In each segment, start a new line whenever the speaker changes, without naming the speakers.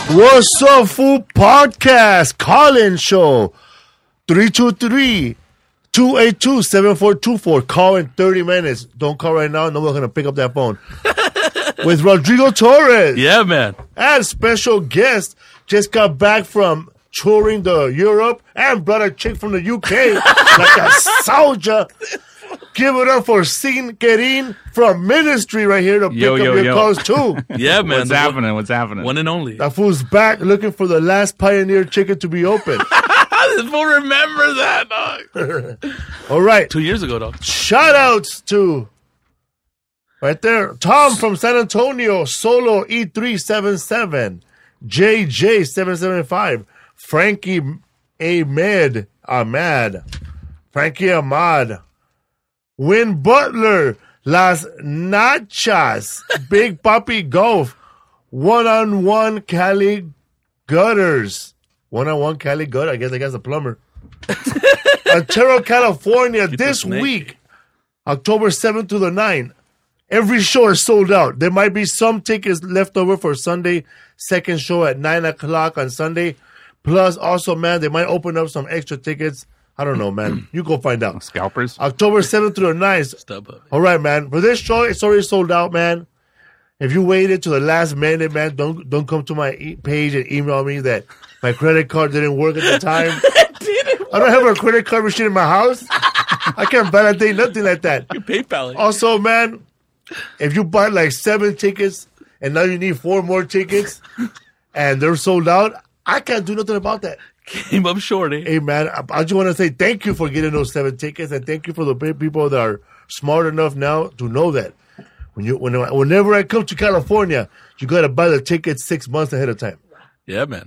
What's Up Food Podcast call-in show 323-282-7424. Call in 30 minutes. Don't call right now. No one's going to pick up that phone. With Rodrigo Torres.
Yeah, man.
And special guest just got back from touring the Europe and brought a chick from the UK like a soldier. Give it up for Sin Kerin from Ministry right here to pick up your calls too.
Yeah, man.
What's happening? What's happening?
One and only.
That fool's back looking for the last Pioneer chicken to be open.
This fool remember that, dog.
All right.
2 years ago, dog.
Shout outs to right there. Tom from San Antonio, Solo E377, JJ775, Frankie Ahmad, Frankie Ahmad, Win Butler, Las Nachas, Big Papi Golf, One-on-One Cali Gutters. One-on-One Cali Gutter. I guess that guy's a plumber. Ontario, California, this week, October 7th to the 9th. Every show is sold out. There might be some tickets left over for Sunday, second show at 9 o'clock on Sunday. Plus, also, man, they might open up some extra tickets. I don't know, man. You go find out.
Scalpers.
October 7th through the 9th.
StubHub.
All right, man. For this show, it's already sold out, man. If you waited to the last minute, man, don't come to my page and email me that my credit card didn't work at the time. I don't have a credit card machine in my house. I can't validate nothing like that.
Your PayPal.
Also, man, if you bought like 7 tickets and now you need 4 more tickets and they're sold out, I can't do nothing about that.
Came up short, eh?
Hey, man, I just want to say thank you for getting those 7 tickets, and thank you for the people that are smart enough now to know that whenever I come to California, you got to buy the tickets 6 months ahead of time.
Yeah, man.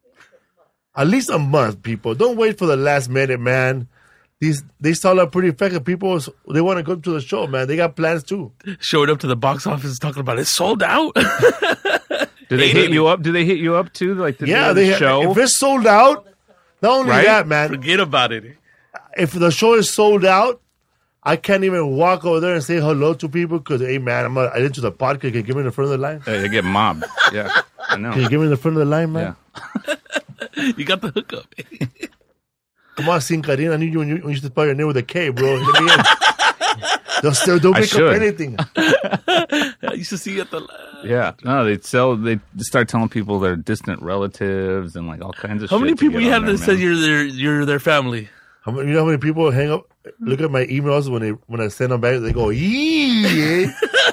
At least a month, people. Don't wait for the last minute, man. They sell out pretty fast. People, they want to go to the show, man. They got plans, too.
Showed up to the box office talking about it sold out.
Do they hit you up? Do they hit you up, too? Like the show?
If it's sold out, not only that, man.
Forget about it.
If the show is sold out, I can't even walk over there and say hello to people because, hey, man, I into the podcast. Can you give me in the front of the line?
They get mobbed. Yeah, I know.
Can you give me in the front of the line, man?
Yeah.
You got the hookup.
Come on, Sin Kerin. I need you when you used to spell your name with a K, bro. Let me in. Don't make up anything.
I used to see you at the...
Yeah. No, they start telling people they're distant relatives and like all kinds of
How
shit.
many people you have that said you're their family?
You know how many people hang up, look at my emails when I send them back, they go, yee,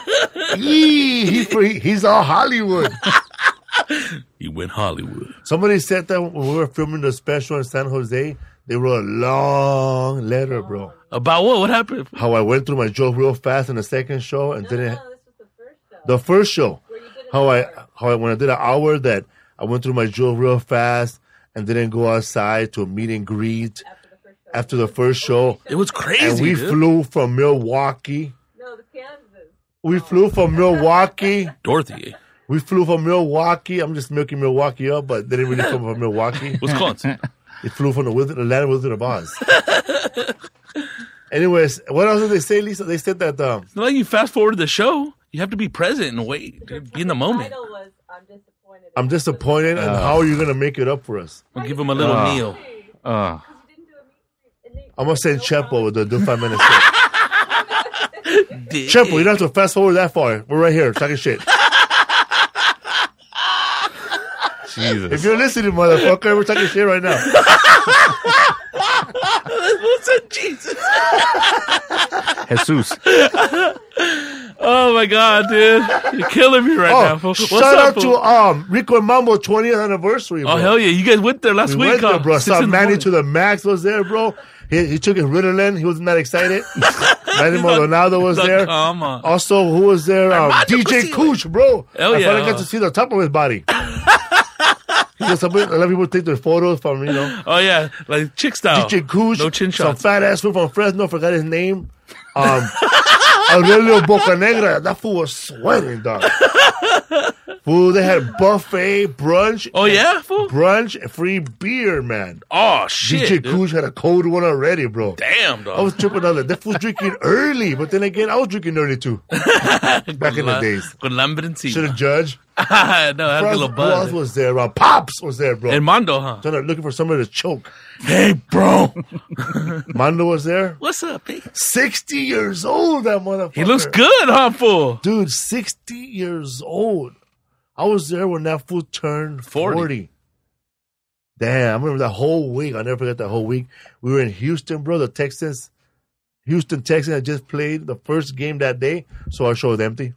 he's all Hollywood.
He went Hollywood.
Somebody said that when we were filming the special in San Jose, they wrote a long letter, bro.
About what? What happened?
How I went through my joke real fast in the second show and didn't.
This was the first show.
The first show. How I when I did an hour that I went through my joke real fast and didn't go outside to a meet and greet after the first show.
It was crazy.
And we flew from Milwaukee.
No, the Kansas.
We flew from Milwaukee.
Dorothy.
We flew from Milwaukee. I'm just milking Milwaukee up, but they didn't really come from Milwaukee.
Wisconsin.
It flew from the land of Wizard of Oz. Anyways, what else did they say, Lisa? They said that...
It's not like you fast forward the show. You have to be present and wait. Be in the moment.
The title was, I'm disappointed.
I'm disappointed, and how are you going to make it up for us?
We'll give them a little meal.
I'm going to send Chepo to do 5 minutes. Chepo, you don't have to fast forward that far. We're right here talking shit.
Jesus.
If you're listening, motherfucker, we're talking shit right now.
What's that, Jesus?
Jesus.
Oh my God, dude. You're killing me right now. What's
shout
up,
out to Rico and Mambo 20th anniversary, bro.
Oh, hell yeah. You guys went there last week,
went there, bro. Saw Manny
morning.
to the Max was there, bro. He took his Ritalin. He wasn't that excited. Manny Maldonado was there.
Come on.
Also, who was there? DJ Cooch, bro.
Hell
I
yeah.
finally got to see the top of his body. A lot of people take their photos from,
Oh, yeah. Like chick style.
DJ Cooch.
No chin
Some
shots.
fat ass fool from Fresno. Forgot his name. Aurelio Bocanegra. That fool was sweating, dog. Fool, they had buffet, brunch.
Oh, yeah, fool?
Brunch, free beer, man.
Oh, shit.
DJ
dude.
Koosh had a cold one already, bro.
Damn,
I
dog.
was tripping on that. That fool's drinking early, but then again, I was drinking early too. Back in the days.
Con hambre encima.
Should have judged.
No, had a little
Who else
buzz.
was there? Pops was there, bro.
And Mondo, huh?
Looking for somebody to choke.
Hey, bro.
Mando was there.
What's up, B?
60 years old, that motherfucker.
He looks good, huh, fool?
Dude, 60 years old. I was there when that fool turned 40. Damn, I remember that whole week. I'll never forget that whole week. We were in Houston, bro. The Texans. Houston Texans had just played the first game that day, so our show was empty.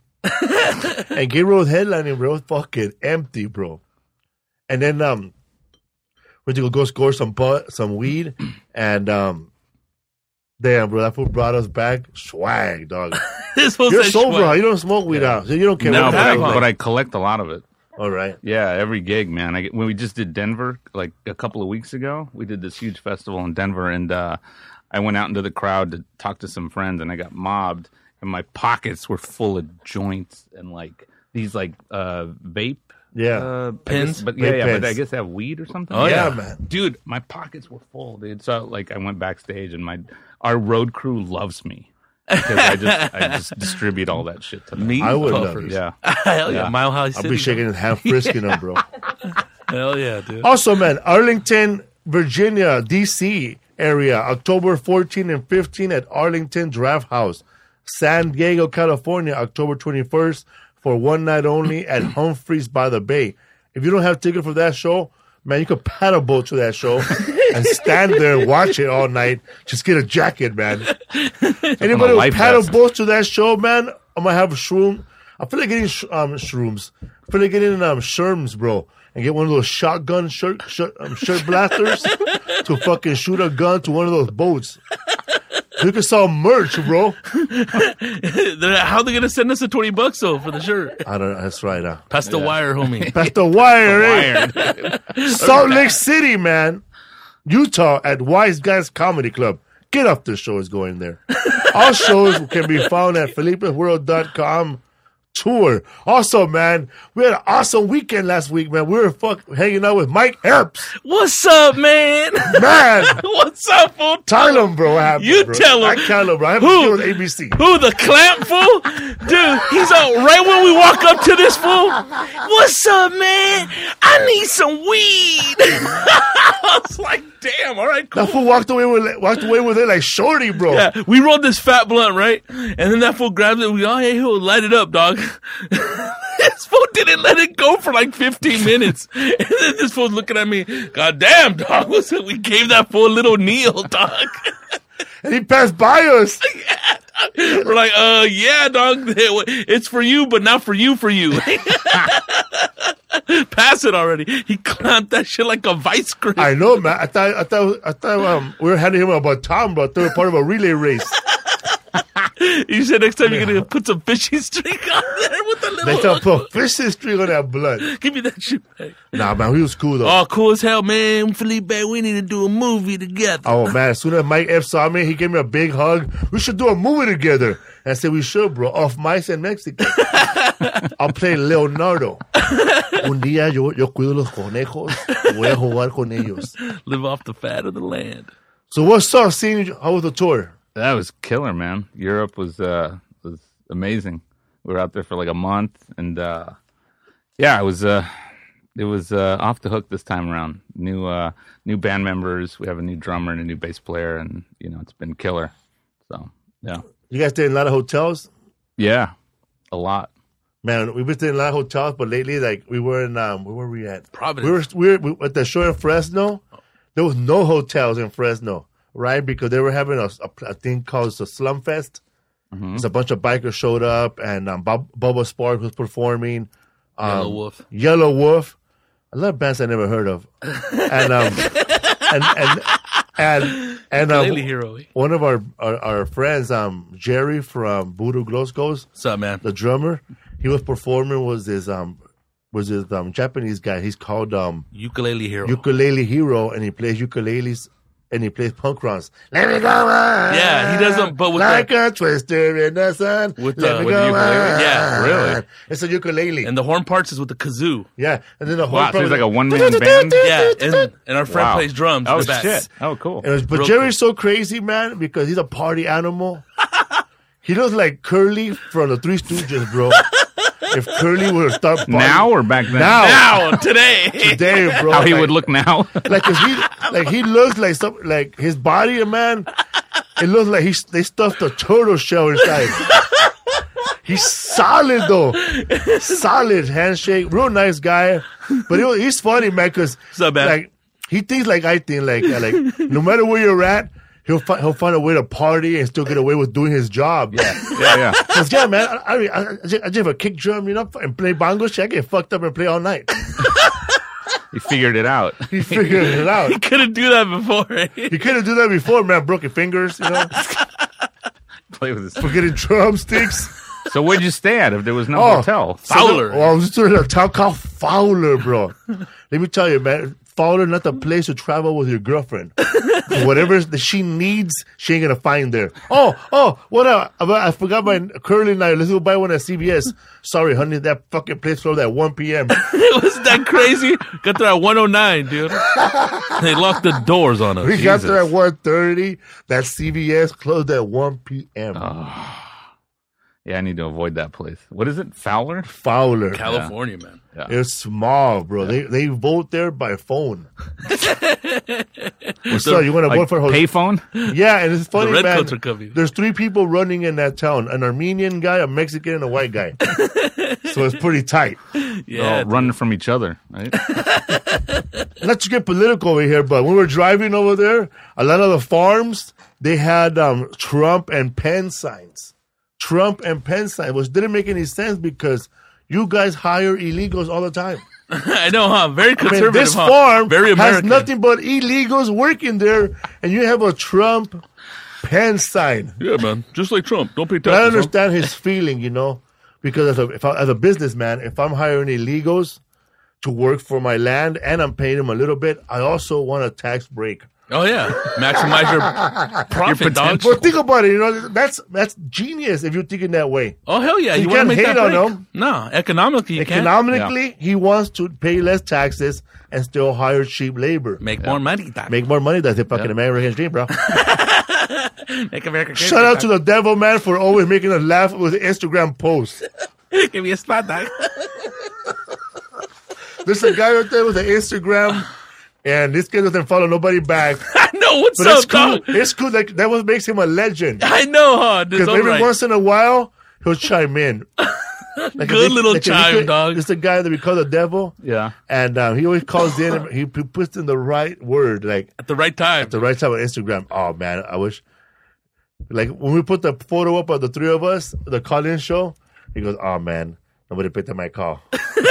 And Gabriel was headlining, bro. It was fucking empty, bro. And then went to go score some weed, and damn, bro, that fool brought us back swag, dog.
This fool
You're
said
sober,
swag.
huh? You don't smoke weed out, so you don't care.
No,
what
have,
that
huh?
but I collect a lot of it.
All right.
Yeah, every gig, man. When we just did Denver, like a couple of weeks ago, we did this huge festival in Denver, and I went out into the crowd to talk to some friends, and I got mobbed, and my pockets were full of joints and like these like vape.
Yeah.
Pins?
But
Vape
but
pens.
I guess they have weed or something.
Oh,
yeah,
yeah.
man.
Dude, my pockets were full, dude. So like I went backstage, and our road crew loves me because I just distribute all that shit to them.
Me?
I would
Oh,
love
for-
you.
Yeah.
Hell yeah.
Yeah.
Mile High
I'll
City.
be shaking his hand, frisking him, bro.
Hell yeah, dude.
Also, man, Arlington, Virginia, D.C. area, October 14 and 15 at Arlington Draft House. San Diego, California, October 21st for one night only at Humphreys by the Bay. If you don't have ticket for that show, man, you could paddle boat to that show and stand there and watch it all night. Just get a jacket, man. Anybody who
life
paddle
vest.
boats to that show, man, I'm going to have a shroom. I feel like getting shrooms. I feel like getting sherms, bro. And get one of those shotgun shirt blasters to fucking shoot a gun to one of those boats. You can sell merch, bro.
How they gonna send us the $20 though for the shirt?
I don't know. That's right.
Pass the wire, homie.
That's the wire, eh? Salt Lake City, man. Utah at Wise Guys Comedy Club. Get Up the Show is going there. All shows can be found at FelipeWorld.com tour. Also, man, we had an awesome weekend last week, man. We were hanging out with Mike Epps.
What's up, man?
Man,
What's up, fool?
tell him, bro, what happened,
You
bro.
tell him.
I tell him, bro. I have
Who?
to deal with ABC.
Who, the clamp fool? Dude, he's out right when we walk up to this fool. What's up, man? I need some weed. I was like, damn, all right, cool.
That fool walked away with it like Shorty, bro.
Yeah, we rolled this fat blunt, right? And then that fool grabs it. We go, hey, he'll light it up, dog. This fool didn't let it go for like 15 minutes. And then this fool's looking at me. God damn, dog. We gave that fool a little kneel, dog.
And he passed by us.
We're like, yeah, dog. It's for you, but not for you, for you. Pass it already. He clamped that shit like a vice grip.
I know, man. I thought we were handing him a baton, but they were part of a relay race.
You said next time you're going to put some fishing streak on there with a
They
little...
thought put fishing string on that blood.
Give me that shit back.
Nah, man, he was cool though.
Oh, cool as hell, man. Felipe, we need to do a movie together.
Oh man, as soon as Mike F saw me, he gave me a big hug. We should do a movie together. And I said, we should, bro. Off Mice in Mexico. I'll play Leonardo. Un día yo cuido los conejos. Voy a jugar con ellos.
Live off the fat of the land.
So what's up, seeing you? How was the tour?
That was killer, man. Europe was amazing. We were out there for like a month, and yeah, it was off the hook this time around. New band members. We have a new drummer and a new bass player, and it's been killer. So yeah,
You guys stayed in a lot of hotels?
yeah, a lot.
Man, we've been staying in a lot of hotels, but lately, like, we were in, where were we at?
Providence.
We were at the show in Fresno. There was no hotels in Fresno, right? Because they were having a thing called the Slum Fest.
Mm-hmm.
It's a bunch of bikers showed up, and Bubba Sparks was performing.
Yellow Wolf.
Yellow Wolf. A lot of bands I never heard of. And
Daily Hero.
one of our friends, Jerry from Voodoo Glows Goes,
What's up, man?
the drummer, he was performing was this Japanese guy. He's called
Ukulele Hero.
Ukulele Hero, and he plays ukuleles and he plays punk runs. Let me go on.
Yeah, he does them, but with
like a twister in the sun.
With
Let
the-
me
with
go
the ukulele?
on.
Yeah,
really?
It's a ukulele.
and the horn parts is with the kazoo.
Yeah, and then the whole
Wow, so he's like a one-man band?
Yeah, and our friend
Wow.
plays drums.
Oh,
in the back.
shit. Oh, cool.
But
Real
Jerry's so crazy, man, because he's a party animal. He looks like Curly from the Three Stooges, bro. If Curly were to start partying
Now or back then?
Now, today.
today, bro,
How he
like-
would look now?
like 'cause he looks like some like his body, man. It looks like they stuffed a turtle shell inside. He's solid though, solid handshake, real nice guy. But he's funny, man, because
up, man?
like he thinks like I think, like no matter where you're at, he'll find a way to party and still get away with doing his job.
Yeah.
Cause yeah, man, I just have a kick drum, you know, and play bongo. I get fucked up and play all night.
He figured it out.
He figured it out.
He couldn't do that before.
He couldn't do that before, man. Broke your fingers, you know,
Play with his.
forgetting drumsticks.
So where'd you stay at if there was no
Oh.
hotel?
Fowler.
I was just in a town called Fowler, bro. Let me tell you, man. Fowler, not the place to travel with your girlfriend. Whatever that she needs, she ain't gonna find there. Oh, what up? I forgot my Curly and I. Let's go buy one at CVS. Sorry, honey, that fucking place closed at 1 p.m.
It was that crazy. Got there at 109, dude. They locked the doors on us.
We got there at 1:30. That CVS closed at 1 p.m.
Yeah, I need to avoid that place. What is it? Fowler?
Fowler.
California, man.
It's small, bro. They vote there by phone. So you want to vote for Jose?
Payphone?
Yeah, and it's funny,
The
man.
redcoats are coming.
There's 3 people running in that town: an Armenian guy, a Mexican, and a white guy. So it's pretty tight.
Yeah.
Running from each other, right?
Not to get political over here, but when we were driving over there, a lot of the farms they had Trump and Penn signs. Trump and Penn signs, which didn't make any sense because you guys hire illegals all the time.
I know, huh? Very
I
conservative,
mean, this
huh?
farm
Very
has
American.
nothing but illegals working there, and you have a Trump Penn sign.
Yeah, man. Just like Trump. Don't pay
But I
taxes. huh?
understand his feeling, you know, because as a businessman, if I'm hiring illegals to work for my land and I'm paying them a little bit, I also want a tax break.
Oh, yeah. Maximize your profit, dog.
Well, think about it. You know, that's genius if you're thinking that way.
Oh, hell yeah.
You
You want to
can't
make
hate
that
on
break.
them.
No, economically you can't.
Economically, he wants to pay less taxes and still hire cheap labor.
Make more money, dog.
Make more money. That's the fucking American dream, bro.
Make America great.
Shout out to the devil man for always making us laugh with Instagram posts.
Give me a spot, dog.
There's a guy out there with an Instagram, and this guy doesn't follow nobody back.
I know. What's
But
up,
it's cool.
dog?
It's cool. Like, that what makes him a legend.
I know, huh? This
Because
all
every
right.
once in a while, he'll chime in. Like
Good little chime, dog.
It's the guy that we call the devil.
Yeah.
And he always calls in. And he puts in the right word, like
At the right time.
at the right time on Instagram. Oh man, I wish. Like when we put the photo up of the 3 of us, the call-in show, he goes, "Oh man, nobody picked up my call."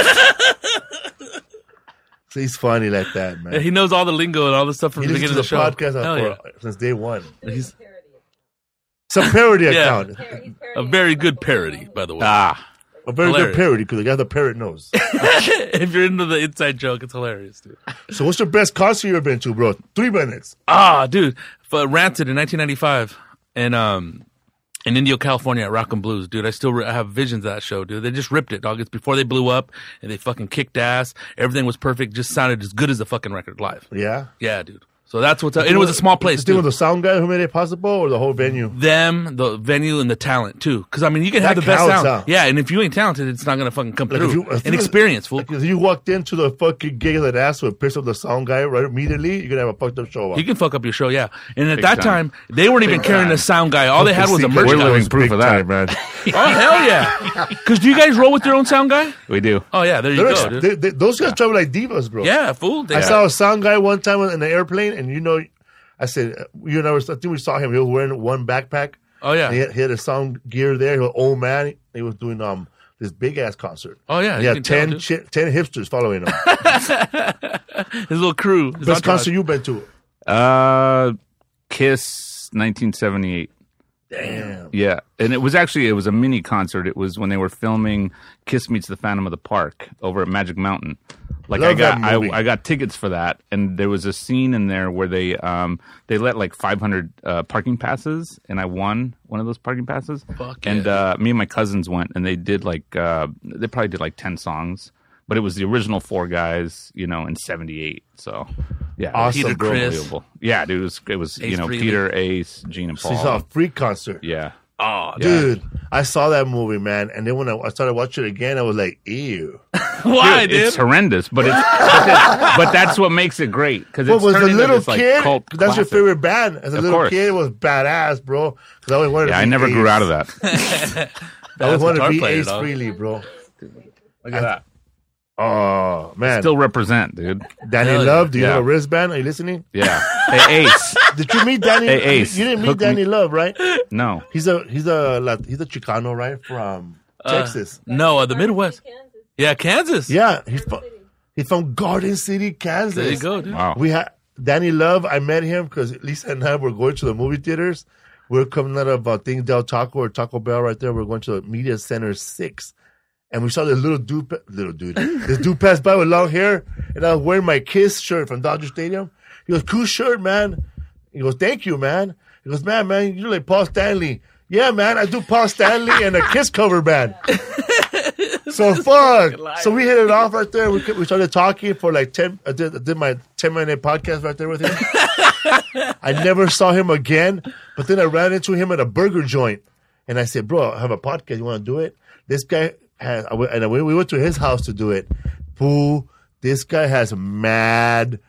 So he's funny like that, man.
He knows all the lingo and all the stuff from
He
the
listens
beginning
to
of
the
the show.
podcast
Hell
since day one.
He's
It's a parody
Yeah.
account.
a very good parody, by the way.
A very
Hilarious.
good parody because the guy the parrot knows.
If you're into the inside joke, it's hilarious, dude.
So what's your best concert you ever been to, bro? 3 minutes.
Dude, Rancid in 1995, and in Indio, California at Rock and Blues, dude. I still have visions of that show, dude. They just ripped it, dog. It's before they blew up, and they fucking kicked ass. Everything was perfect. Just sounded as good as the fucking record live.
Yeah.
Yeah, dude. So that's what's up. And it was a small place,
The thing with
too.
the sound guy who made it possible, or the whole venue?
Them, the venue, and the talent, too. Because, I mean, you can have
That
the best
counts,
sound.
huh?
Yeah, and if you ain't talented, it's not going to fucking come
Like,
through. An experience, fool.
Like if you walked into the fucking gig of that ass with piss up the sound guy right immediately, you're gonna have a fucked up show.
He can fuck up your show, yeah. And at
Big
that
time.
time, they weren't even carrying
time.
the sound guy. All they had was a merch
We're
guy.
living proof of that.
time, man.
Oh, hell yeah. Because do you guys roll with your own sound guy?
We do.
Oh, yeah, there you
They're
go, dude.
those guys travel like divas, bro.
Yeah, fool.
I saw a sound guy one time in the airplane, and you know, I said, you know, I think we saw him. He was wearing one backpack.
Oh, yeah.
He had a sound gear there. He was an old man. He was doing this big ass concert.
Oh, yeah.
He
you
had
can
10
tell,
10 hipsters following him.
dude. His little crew. His
Best
entourage.
concert you've been to?
Kiss 1978.
Damn.
Yeah, and it was a mini concert. It was when they were filming Kiss Meets the Phantom of the Park over at Magic Mountain. Like
Love that movie.
I got tickets for that, and there was a scene in there where they let like 500 parking passes, and I won one of those parking passes.
Fuck
and
yeah.
me and my cousins went, and they did like they probably did like 10 songs, but it was the original 4 guys, in '78. So yeah,
Awesome,
Peter,
bro.
Chris.
unbelievable. Yeah, dude, it was
Ace Frehley.
Peter, Ace, Gene, and
So
Paul.
you saw a free concert.
Yeah.
Oh,
Dude, I saw that movie, man. And then when I started watching it again, I was like, ew.
why, dude?
It's horrendous, but but that's what makes it great because
What
it's
was the
turned into
little
this, like,
kid?
cult
That's your
classic.
favorite band. As a
Of
little
course.
kid, it was badass, bro. 'Cause I always wanted to
Yeah,
be
I never
Ace.
grew out of that.
I
That's
always wanted to
guitar
be
player,
Ace
dog.
Frehley, bro.
Look at that.
Oh, man.
Still represent, dude.
Danny
Hell
Love, do you
yeah.
have a wristband? Are you listening?
Yeah. Hey, Ace.
Did you meet Danny?
Hey, Ace,
You didn't meet
hook me-
Danny Love, right?
No.
He's a Chicano, right? From Texas.
No, the Midwest.
Kansas.
Yeah, Kansas.
Yeah,
City.
he's from Garden City, Kansas.
There you go, dude.
Wow.
We had Danny Love. I met him because Lisa and I were going to the movie theaters. We're coming out of Thing Del Taco or Taco Bell right there. We're going to the Media Center 6. And we saw this little dude, this dude passed by with long hair. And I was wearing my Kiss shirt from Dodger Stadium. He goes, cool shirt, man. He goes, thank you, man. He goes, man, you're like Paul Stanley. Yeah, man, I do Paul Stanley and a Kiss cover band. So fuck. So we hit it off right there. We started talking for like 10. I did my 10-minute podcast right there with him. I never saw him again. But then I ran into him at a burger joint, and I said, "Bro, I have a podcast. You want to do it?" This guy has, we went to his house to do it. Fool, this guy has mad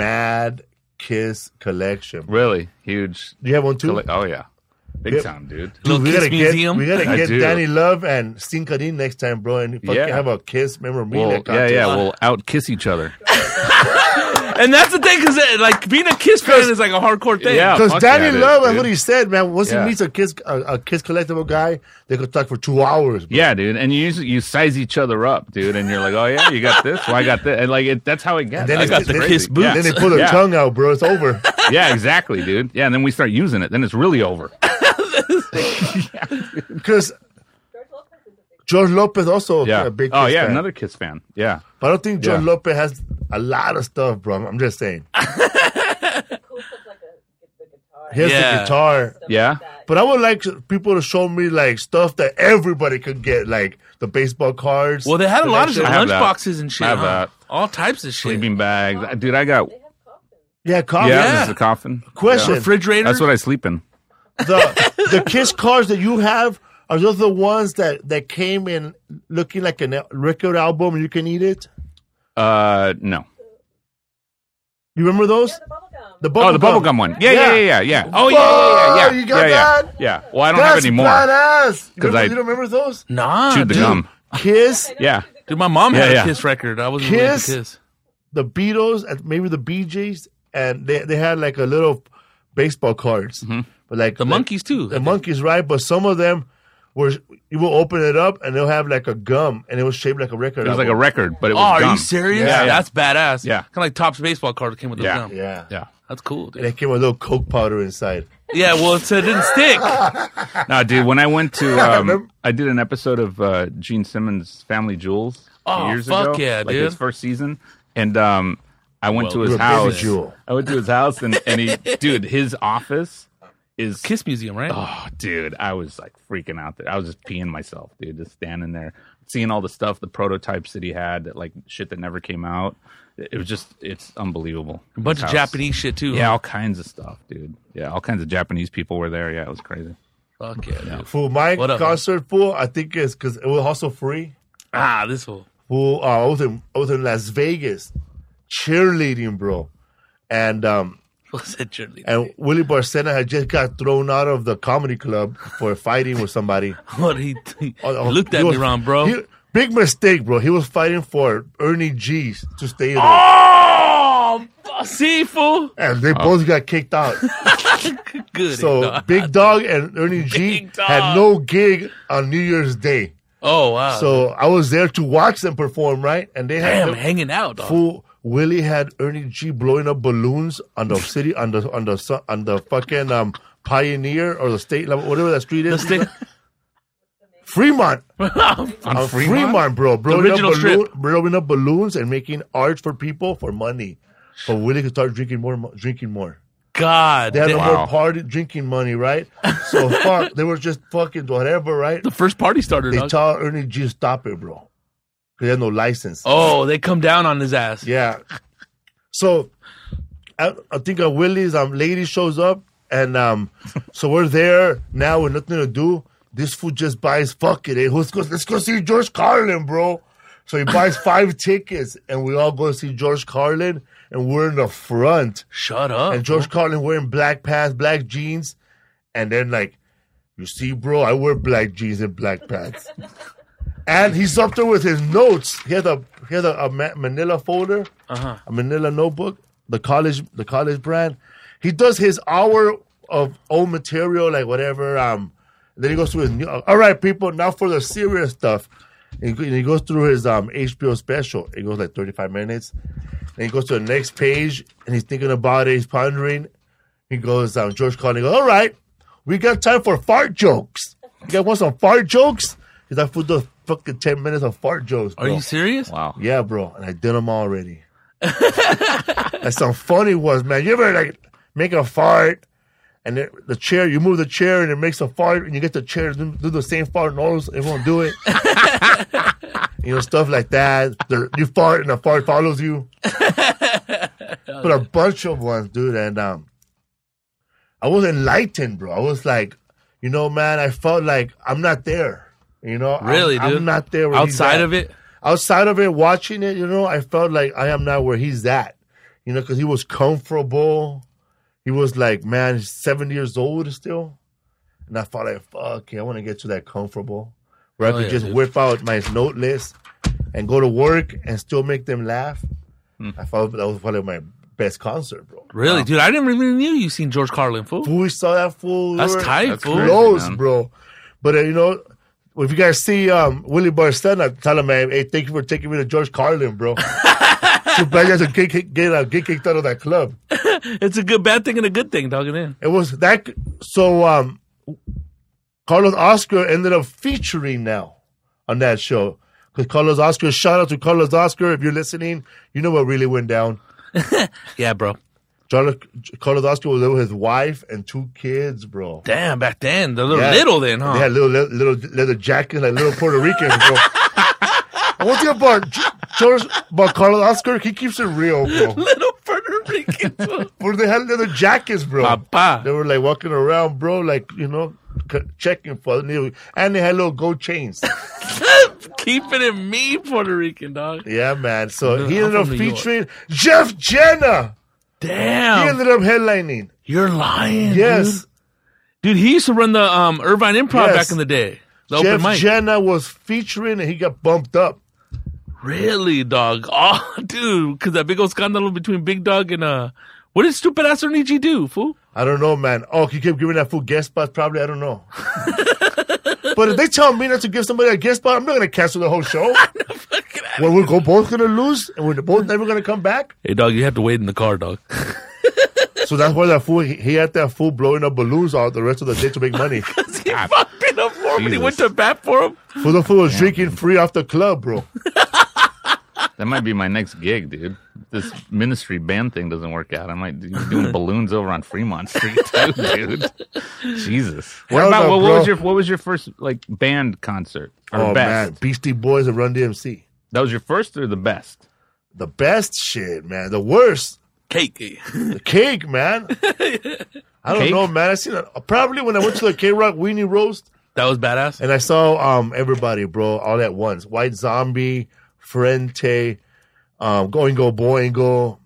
Kiss collection.
Really huge.
Do you have one too?
Oh, yeah. Big
Yep.
time, dude.
Little
we
Kiss
gotta
Museum.
we gotta
I
get
do.
Danny Love and Sting Karim next time, bro, and fucking
Yeah.
have a Kiss memorabilia contest.
We'll out-kiss each other.
And that's the thing, because like being a Kiss fan is like a hardcore thing.
Yeah.
Because
fuck
Danny
yeah, it is,
Love, that's
dude.
what he said, man. Once
Yeah.
he meets a Kiss collectible guy, they could talk for 2 hours. Bro.
Yeah, dude. And you size each other up, dude. And you're like, oh, yeah, you got this? Well, I got that. And like, that's how it gets.
And then
I
it's-
got the
then-
Kiss boots.
Then they pull their
Yeah.
tongue out, bro. It's over.
Yeah, exactly, dude. Yeah, and then we start using it. Then it's really over.
Because
George Lopez is a big
George Lopez also
Yeah.
a big
Oh,
Kiss
yeah,
fan.
another Kiss fan. Yeah.
But I don't think George
Yeah.
Lopez has a lot of stuff, bro. I'm just saying.
cool stuff like the guitar.
He has
Yeah.
the guitar.
Stuff
Yeah.
like that.
But I would like people to show me like stuff that everybody could get, like the baseball cards.
Well, they had a lot of
collection.
I have that.
lunchboxes and shit.
I have
huh?
that.
All types of shit.
Sleeping bags. Dude, I got.
They have coffins.
Yeah, coffee.
Yeah,
Yeah.
this is a coffin.
Question.
Yeah.
Refrigerator.
That's what I sleep in.
The Kiss cards that you have, are those the ones that came in looking like a record album and you can eat it?
No.
You remember those?
Yeah, the bubblegum.
The
Oh, the bubblegum one. Yeah. Oh, yeah.
Oh, you got
yeah.
that?
Yeah. Well, I don't have
That's
any more.
badass. You
'Cause
remember-
I-
you don't remember those?
Nah,
Chewed the
dude.
gum.
Kiss,
Yeah.
Dude, my mom had
Yeah,
a
yeah.
Kiss record. I wasn't really into
Kiss?
Kiss.
the Beatles, and maybe the Bee Gees, and they had like a little baseball cards. But like
The Monkees too.
The Monkees, right? But some of them were, you will open it up and they'll have like a gum and it was shaped like a record.
It was like a
album.
record, but it
Oh,
was
are
gum.
you serious?
Yeah, yeah.
That's badass.
Yeah.
Kind of like Topps baseball card that came with the
Yeah.
gum.
Yeah.
Yeah.
That's cool,
And
dude.
it came with a little Coke powder inside.
Yeah, well, so it didn't stick.
No, dude, when I went to,
Remember-
I did an episode of Gene Simmons' Family Jewels
Oh,
years
fuck
ago.
yeah,
like
dude.
his first season. And I went to
you're
his
a baby
house.
jewel.
I went to his house, and he, dude, his office is
Kiss Museum, right?
Oh, dude, I was like freaking out there. I was just peeing myself, dude, just standing there, seeing all the stuff, the prototypes that he had, that like shit that never came out. It was just, it's unbelievable.
A bunch
His
of
house.
Japanese shit too.
Yeah,
huh?
all kinds of stuff, dude. Yeah, all kinds of Japanese people were there. Yeah, it was crazy.
Fuck yeah, dude.
For my
What up,
concert, fool, I think it's because it was also free.
Ah, this whole.
Fool, I was in Las Vegas cheerleading, bro. And
What's that journey?
and Willie Barcena had just got thrown out of the comedy club for fighting with somebody.
What he
Oh,
looked
he
at me
was-
wrong, bro.
Big mistake, bro. He was fighting for Ernie G's to stay there.
Oh, see, fool.
And they both got kicked out.
Good.
So
dog.
Big Dog and Ernie G
Big Dog.
had no gig on New Year's Day.
Oh wow.
So I was there to watch them perform, right? And they
damn,
had
hanging out, dog.
fool. Willie had Ernie G blowing up balloons on the city on the fucking Pioneer or the state level, whatever that street is. Fremont.
On
Fremont, bro.
original strip.
Blowing up balloons and making art for people for money. But Willie could start drinking more.
God.
They had no
Wow.
more party drinking money, right? So fuck, they were just fucking whatever, right?
The first party starter,
They
dog.
tell Ernie G stop it, bro. Because he had no license.
Oh, they come down on his ass.
Yeah. So I think a Willie's lady shows up, and so we're there now with nothing to do. This fool just buys, fuck it. Let's go see George Carlin, bro. So he buys 5 tickets, and we all go see George Carlin, and we're in the front.
Shut up.
And George Carlin wearing black pants, black jeans, and then like, you see, bro, I wear black jeans and black pants. And he's up there with his notes. He had a Manila folder, a Manila notebook, the college brand. He does his hour of old material, like whatever. Then he goes through his new. All right, people, now for the serious stuff. And he goes through his HBO special. It goes like 35 minutes. And he goes to the next page, and he's thinking about it. He's pondering. He goes, George Carlin goes, all right, we got time for fart jokes. You guys want some fart jokes? Because I put those fucking 10 minutes of fart jokes, bro.
Are you serious?
Wow.
Yeah, bro. And I did them already. That's some funny ones, man. You ever like make a fart, and then the chair, you move the chair, and it makes a fart, and you get the chair to do the same fart, and all everyone do it. Stuff like that. You fart, and the fart follows you. But a bunch of ones, dude. And I was enlightened, bro. I was like, man, I felt like I'm not there.
Really,
I'm
dude?
not there. Where
Outside
he's at.
of it?
Outside of it, watching it, I felt like I am not where he's at. Because he was comfortable. He was like, man, he's 7 years old still. And I felt like, fuck, I want to get to that comfortable. Where I could just whip out my note list and go to work and still make them laugh. I felt that was probably my best concert, bro.
Really, dude? I didn't even knew you seen George Carlin, fool.
We saw that fool.
That's
We were
tight, fool.
Close,
man.
bro. But, if you guys see Willie Barcena, tell him, man, hey, thank you for taking me to George Carlin, bro. Too bad you had to get kicked out of that club.
It's a bad thing and a good thing, dog. It in.
It was that. So Carlos Oscar ended up featuring now on that show. Because Carlos Oscar, shout out to Carlos Oscar. If you're listening, you know what really went down.
Yeah, bro.
Carlos Oscar was there with his wife and 2 kids, bro.
Damn, back then. They're little,
Yeah.
little then, huh?
They had little leather jackets, like little Puerto Ricans, bro. And one thing about Carlos Oscar, he keeps it real, bro.
Little Puerto Ricans. fool.
But they had leather jackets, bro.
Papa.
They were like walking around, bro, like, checking for and they had little gold chains.
Keeping it me, Puerto Rican, dog.
Yeah, man. So
Dude,
he
I'm
ended up
from New York.
featuring Jeff Jenna. He
Damn.
ended up headlining.
You're lying,
Yes.
Dude, he used to run the Irvine Improv
Yes.
back in the day. The
Jeff
open mic.
Jenna was featuring and he got bumped up.
Really, dog? Oh, dude, because that big old scandal between Big Dog and what did stupid ass Ernie G do, fool?
I don't know, man. Oh, he kept giving that fool guest spots, probably. I don't know. But if they tell me not to give somebody a guest spot, I'm not going to cancel the whole show. Well, we're both going to lose and we're both never going to come back.
Hey, dog, you have to wait in the car, dog.
So that's why that fool, he had that fool blowing up balloons all the rest of the day to make money.
He fucking up for him. He
Jesus.
went to bat for him.
For the fool was drinking free off the club, bro.
That might be my next gig, dude. If this ministry band thing doesn't work out, I might be doing balloons over on Fremont Street too, dude. Jesus. What
Hell
about
no,
what
bro.
was your first like band concert or
Oh,
best?
man. Beastie Boys and Run DMC.
That was your first or the best?
The best shit, man. The worst.
Cake.
The cake, man. I don't
Cake?
know, man. I seen it. Probably when I went to the K-Rock Weenie Roast
That was badass.
and I saw everybody, bro, all at once. White Zombie, Frente, Goingo Boingo,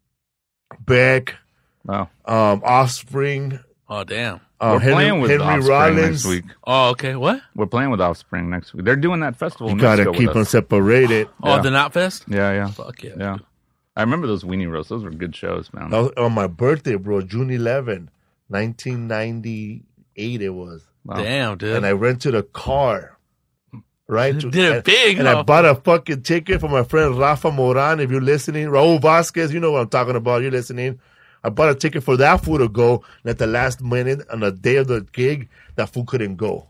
Beck,
Wow.
Offspring,
Oh, damn.
We're playing with
Henry
Offspring
Rollins.
next week.
Oh, okay. What?
We're playing with Offspring next week. They're doing that festival.
You
in
gotta
Mexico
keep
with
them
us.
separated.
Oh,
Yeah.
the Knot Fest?
Yeah, yeah,
Fuck yeah.
yeah. I remember those weenie roasts. Those were good shows, man.
That was on my birthday, bro, June 11, 1998 it was.
Wow.
Damn, dude.
And I rented a car. right?
Did it big,
And
huh?
I bought a fucking ticket for my friend Rafa Moran. If you're listening, Raul Vasquez, you know what I'm talking about. You're listening. I bought a ticket for that fool to go, and at the last minute, on the day of the gig, that fool couldn't go.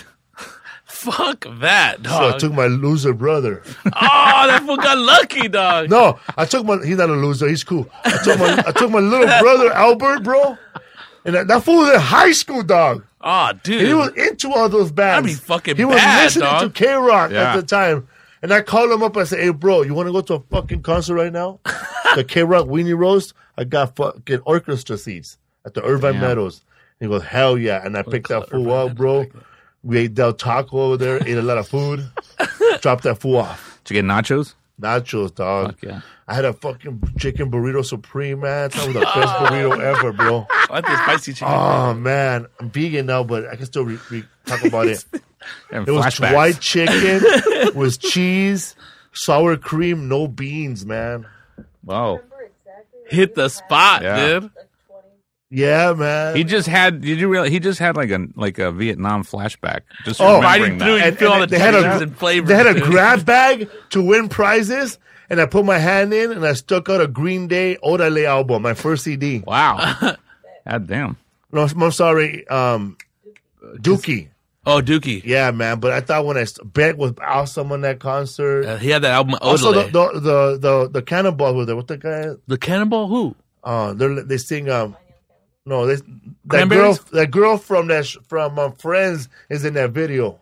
Fuck that,
So I
dog.
took my loser brother.
Oh, that fool got lucky, dog.
No, I took my. He's not a loser. He's cool. I took my little brother Albert, bro, and that fool was in high school, dog.
Oh, dude.
And he was into all those bands.
That'd be fucking
He was
bad,
listening
dog.
to K Rock
Yeah.
at the time, and I called him up. I said, "Hey, bro, you want to go to a fucking concert right now? The K Rock Weenie Roast. I got fucking orchestra seats at the Irvine
Damn.
Meadows." And he goes, "Hell yeah!" And I picked that fool up, bro. We ate Del Taco over there. Ate a lot of food. Dropped that fool off.
Did you get nachos?
Nachos, dog.
Fuck yeah.
I had a fucking chicken burrito supreme, man. That was the best burrito ever, bro.
I like the spicy chicken.
Oh man, I'm vegan now, but I can still talk about it.
And
It was
flashbacks.
white chicken with cheese, sour cream, no beans, man.
Wow.
Remember exactly what
Hit
you
the
had?
spot,
Yeah.
dude.
Like 20.
Yeah, man.
He just had. Did you realize he just had like a Vietnam flashback? Just
Oh,
remembering
Biting through,
that.
you feel all the
they had
textures
a
and flavors.
they had a
dude.
grab bag to win prizes, and I put my hand in and I stuck out a Green Day Orale album, my first CD.
Wow. God damn.
No, I'm sorry, Dookie.
Oh, Dookie.
Yeah, man. But I thought when Beck was awesome on that concert.
He had that album.
Also,
Odele.
the Cannonballs were there. What the guy?
The Cannonball who?
They sing no, that
Cranberries?
girl from Friends is in that video.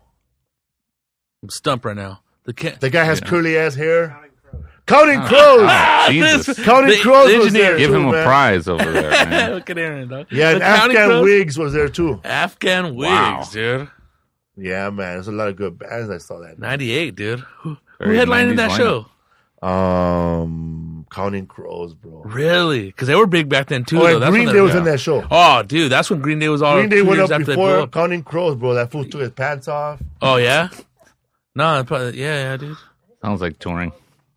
I'm stumped right now.
The guy has curly ass hair. Counting Crows.
Jesus.
Counting
The-
Crows
the
was
engineer.
there
Give
too,
him a
man.
prize over there, man.
Look at Aaron, dog.
Yeah, and
The Counting
Afghan
Crows?
Wigs was there too.
Afghan Wigs,
Wow.
dude.
Yeah, man, there's a lot of good bands. I saw that.
98, dude. Who
Very
headlined
90s
that
lineup.
show?
Counting Crows, bro.
Really? Because they were big back then, too.
Oh,
though.
and
That's
Green
when
Day
they-
was in that show.
Oh, dude, that's when Green Day was all
Green Day
2
went
years
up
after they blew
before
up.
Counting Crows, bro. That fool took his pants off.
Oh, yeah? No, probably, yeah, dude.
Sounds like touring.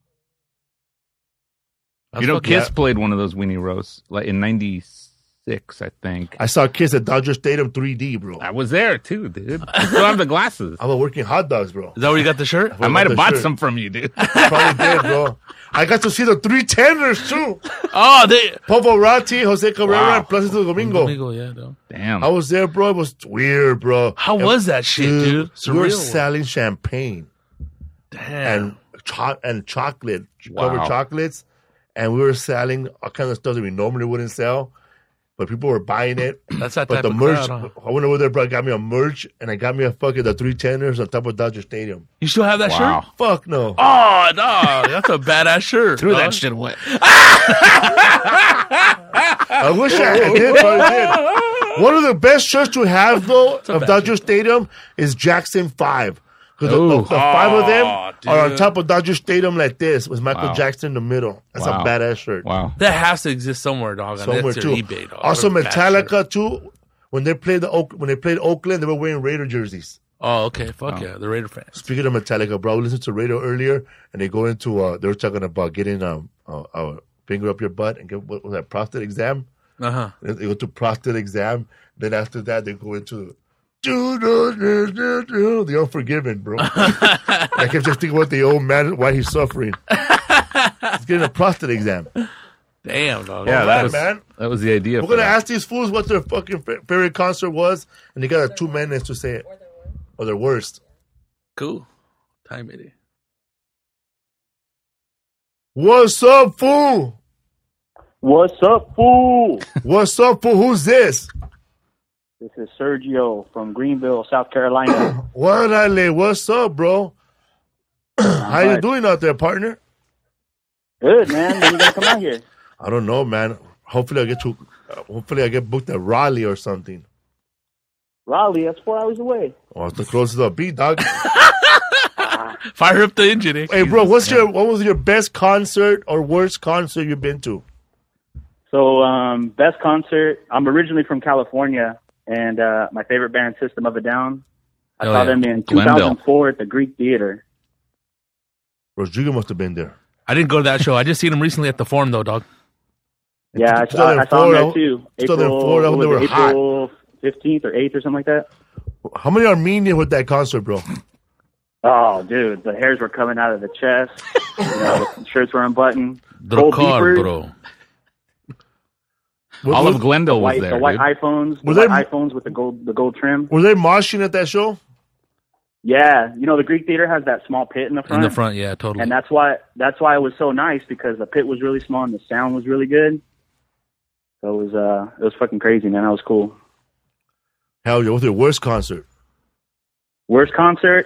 That's
You know,
fucking-
Kiss played one of those weenie roasts like in '96, I think.
I saw Kiss at Dodger Stadium 3D, bro.
I was there too, dude. I still have the glasses.
I was working hot dogs, bro.
Is that where you got the shirt?
I might
the
have bought
shirt.
some from you, dude.
Probably did, bro. I got to see the 3 tenors too.
Oh, they.
Pavarotti, Jose Cabrera,
Wow.
and Placido Domingo.
Domingo, yeah, dog.
Damn.
I was there, bro. It was weird, bro.
How was that shit, dude?
We were
Surreal.
selling champagne
Damn.
and chocolate,
Wow.
covered chocolates, and we were selling all kinds of stuff that we normally wouldn't sell, but people were buying it.
That's that
But
type
the
of
merch,
crowd, huh?
I went over there, bro. I got me a merch, and I got me a fucking the 3 tenors on top of Dodger Stadium.
You still have that
Wow.
shirt?
Fuck no.
Oh, dog. That's a badass shirt.
Threw that
dog.
shit away.
I wish I did, but I did. One of the best shirts to have, though, of Dodger Stadium is Jackson 5. Because
Ooh.
the 5 of them
Oh,
are on
dude.
top of Dodger Stadium like this, with Michael
Wow.
Jackson in the middle. That's
Wow.
a badass shirt.
Wow.
That has to exist somewhere, dog. And
Somewhere
that's
too.
your eBay, dog.
Also,
What a bad shirt.
Metallica too. When they played Oakland, they were wearing Raider jerseys.
Oh, okay. Fuck yeah. The Raider fans.
Speaking of Metallica, bro, I listened to radio earlier, and they go into they were talking about getting a finger up your butt and get what was that prostate exam.
Uh-huh.
They go to prostate exam. Then after that, they go into the Unforgiven, bro. I kept just thinking about the old man, why he's suffering. He's getting a prostate exam.
Damn, dog.
Yeah,
Alright, man.
that was the idea.
We're
for
gonna
that.
ask these fools what their fucking favorite concert was, and they got 2 minutes to say it,
Or there were.
or their worst.
Cool. Time it.
What's up, fool?
What's up, fool?
What's up, fool? Who's this?
This is Sergio from Greenville, South Carolina.
What's up, bro? How you
Alright.
doing out there, partner?
Good, man. When you gonna come out here?
I don't know, man. Hopefully, I get booked at Raleigh or something.
Raleigh, that's 4 hours away.
Oh, it's the closest I'll be, dog.
Fire up the engine, eh?
Hey, bro, what was your best concert or worst concert you've been to?
So, best concert. I'm originally from California, and my favorite band, System of a Down. I
Oh,
saw
yeah.
them in
Glendale.
2004 at the Greek Theater.
Rodrigo must have been there.
I didn't go to that show. I just seen him recently at the Forum, though, dog.
Yeah, I saw them
2004,
there too.
2004, that when they were
April 15th or 8th or something like that.
How many Armenians with that concert, bro?
Oh, dude, the hairs were coming out of the chest. The shirts were unbuttoned. Gold
Drocar,
beepers,
bro.
All of Glendale was there.
the white
dude.
iPhones,
Were
the
they-
white iPhones with the gold trim.
Were they moshing at that show?
Yeah, the Greek Theater has that small pit in the front.
In the front, yeah, totally.
And that's why it was so nice, because the pit was really small and the sound was really good. So it was fucking crazy, man. That was cool.
Hell yeah. What's your worst concert?
Worst concert?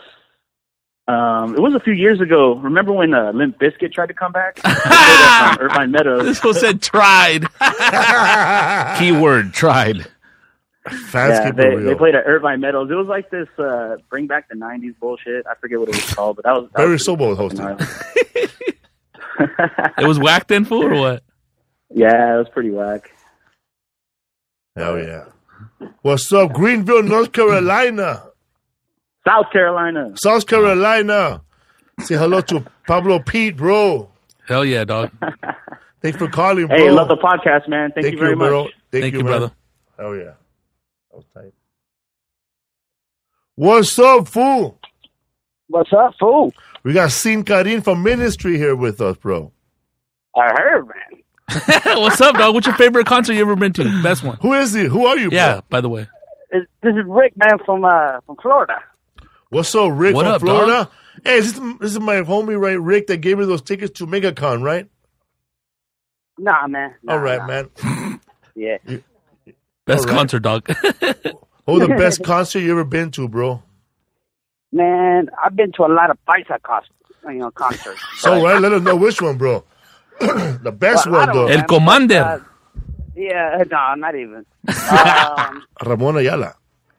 It was a few years ago. Remember when Limp Bizkit tried to come back? They played at, Irvine Meadows.
This one said tried.
Keyword tried.
Fans
Yeah,
keep it
they
real.
played at Irvine Meadows. It was like this bring back the 90s bullshit. I forget what it was called, but that was
Barry
was
Sobel
fucking
hosted.
gnarly.
It was whack then, fool, or what?
Yeah, it was pretty whack.
Hell yeah. What's up, Greenville, North Carolina?
South Carolina.
South Carolina. Say hello to Pablo Pete, bro.
Hell yeah, dog.
Thanks for calling, bro.
Hey, love the podcast, man. Thank you very
bro.
much.
Thank you,
man.
brother.
Hell yeah. That was tight. What's up, fool?
What's up, fool?
We got Sin Karin from Ministry here with us, bro.
I heard, man.
What's up, dog? What's your favorite concert you ever been to? Best one.
Who is he? Who are you, bro?
Yeah, by the way.
This is Rick, man, from Florida.
What's up, Rick
What
from
up,
Florida?
dog?
Hey, this is my homie, right, Rick, that gave me those tickets to MegaCon, right?
Nah, man. Nah,
All right,
nah.
man.
Yeah.
Best
All right.
concert, dog.
Oh, the best concert you ever been to, bro?
Man, I've been to a lot of paisa concerts.
So, right, let us know which one, bro. The best
Well, I
one,
don't
though.
know,
El
man,
Commander.
Yeah, no, not even.
Ramon Ayala.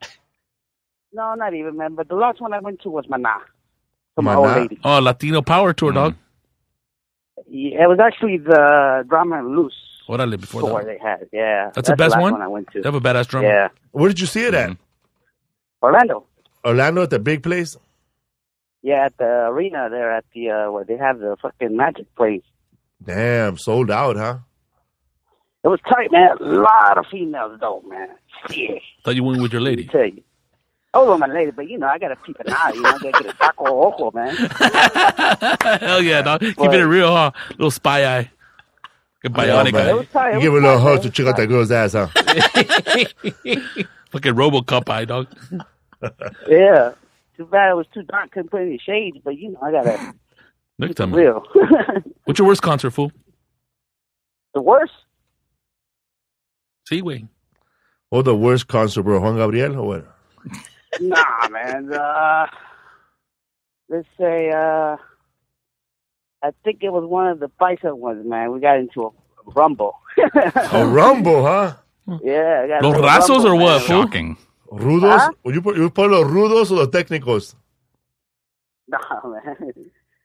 No, not even, man. But the last one I went to was Maná. From my
Maná?
old lady.
Oh, Latino Power Tour, dog.
Yeah, it was actually the Drama and Loose
Órale, before
tour
that.
they had. Yeah.
That's the best
last
one?
one I went to.
They have a badass drummer.
Yeah.
Where did you see it at?
Mm-hmm.
Orlando.
Orlando at the big place?
Yeah, at the arena there at the where they have the fucking Magic place.
Damn, sold out, huh?
It was tight, man. A lot of females, though, man. Yeah,
Thought you went with your
I
lady.
tell you. Oh, well, my lady, but I gotta keep an eye. I gotta get a taco ojo, man.
Hell yeah, dog. Keeping it real, huh? Little spy eye. Good
Yeah,
bionic
man.
It
eye.
was tight.
You
It
give a
was
little
tight,
hug
man.
to check out that girl's ass, huh?
Fucking RoboCop eye, dog.
Yeah. Too bad it was too dark. Couldn't put any shades, but I gotta
Next
keep it
time.
real.
What's your worst concert, fool?
The worst?
See, wait.
Oh, the worst concert, bro. Juan Gabriel or what?
Nah, man. Let's say, I think it was one of the Paisa ones, man. We got into a rumble.
A rumble, huh?
Yeah. I got
Los
into a
Razos
rumble,
or what,
man.
fool?
Shocking.
Rudos?
Huh?
You put los rudos or los técnicos?
Nah, man.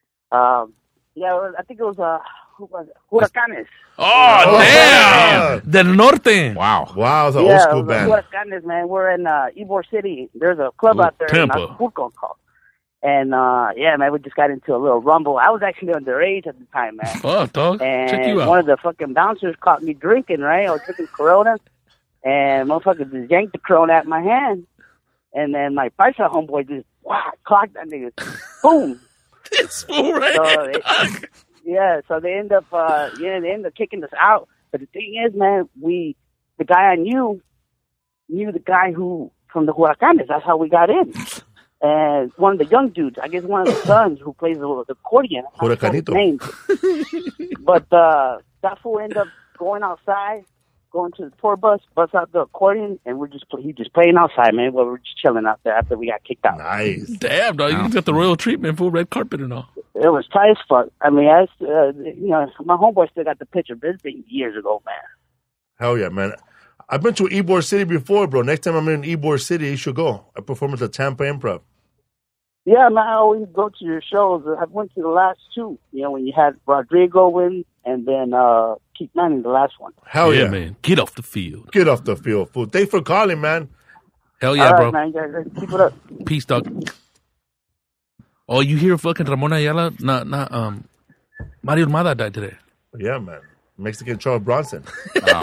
Yeah, I think it was who was it? Huracanes.
Oh,
damn.
damn! Del Norte.
Wow.
Wow, it's an
Yeah,
old school
it was
band.
Huracanes, man. We're in Ybor City. There's a club out there
Tampa.
in Acapulco called. And yeah, man, we just got into a little rumble. I was actually underage at the time, man.
Fuck, dog. Check
And
you
one
out.
of the fucking bouncers caught me drinking, right? I was drinking Corona, and motherfucker just yanked the Corona out of my hand. And then my Paisa homeboy just clocked that nigga. Boom.
This fool right
So
here,
it-
dog.
Yeah, so they end up kicking us out. But the thing is, man, the guy I knew the guy who from the Huracanes. That's how we got in. And one of the young dudes, I guess one of the sons who plays the accordion. I don't know his
Huracanito.
name. But that fool ended up going outside, going to the tour bus out the accordion, and he just playing outside, man. Well, we're just chilling out there after we got kicked out.
Nice.
Damn, dog. You got the royal treatment, full red carpet and all.
It was tight as fuck. I mean, my homeboy still got the picture. This been years ago, man.
Hell yeah, man. I've been to Ybor City before, bro. Next time I'm in Ybor City, you should go. I perform at the Tampa Improv.
Yeah, man, I always go to your shows. I went to the last two, when you had Rodrigo win and then Keith Manning, the last one.
Hell yeah.
man. Get off the field.
Get off the field, fool. Thanks for calling, man.
Hell yeah,
All
bro.
right, man, you guys keep it up.
Peace, dog. Oh, you hear fucking Ramon Ayala? Mario Almada died today.
Yeah, man. Mexican Charles Bronson.
Wow.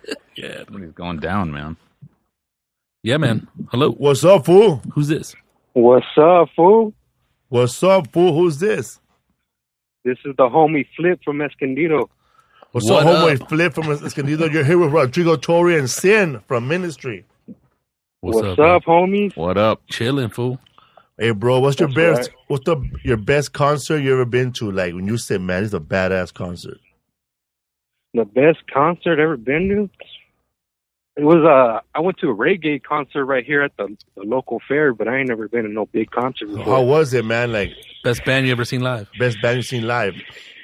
Yeah.
He's going down, man.
Yeah, man. Hello.
What's up, fool?
Who's this?
What's up, fool?
What's up, fool? Who's this?
This is the homie Flip from Escondido.
What's
What
up, homie?
up?
Flip from Escondido. You're here with Rodrigo Torre and Sin from Ministry.
What's
man?
up, homies?
What up?
Chilling, fool.
Hey, bro, what's your
That's
best?
right.
Your best concert you ever been to? Like when you say, man, it's a badass concert.
The best concert ever been to? It was I went to a reggae concert right here at the local fair, but I ain't never been to no big concert before.
How was it, man? Like
Best band you ever seen live?
best band you seen live?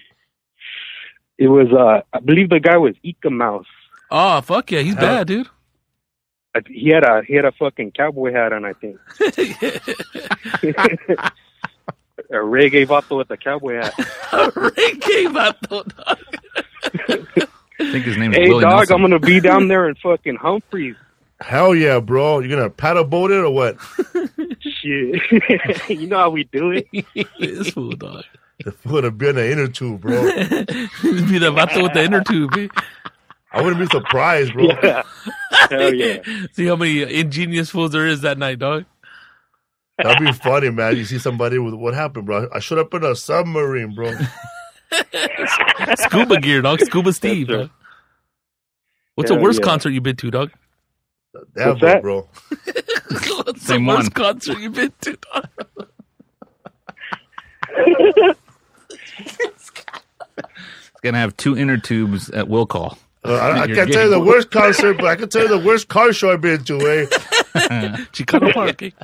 It was I believe the guy was Ika Mouse.
Oh, fuck yeah. He's bad, dude.
He had a fucking cowboy hat on, I think. A reggae vato with a cowboy hat.
Reggae vato, dog.
I think his name is
Hey,
Willie
dog,
Nelson.
I'm gonna be down there in fucking Humphreys.
Hell yeah, bro. You gonna paddle boat it or what?
Shit. You know how we do it.
This fool, dog.
The fool to be on the inner tube, bro.
Be the vato with the inner tube, eh?
I wouldn't be surprised, bro.
Yeah. Hell yeah.
See how many ingenious fools there is that night, dog.
That'd be funny, man. You see somebody with what happened, bro? I showed up in a submarine, bro.
Scuba gear, dog. Scuba Steve,
Yes, sir.
dog. What's the
Hell
worst
yeah.
concert you've been to, dog?
Devil,
that?
bro.
What's
Same
the worst
one.
concert you've been to, dog?
It's gonna have 2 inner tubes at will call.
I
You're
can't tell you
getting-
the worst concert, but I can tell you the worst car show I've been to, eh?
Chicano Park, eh?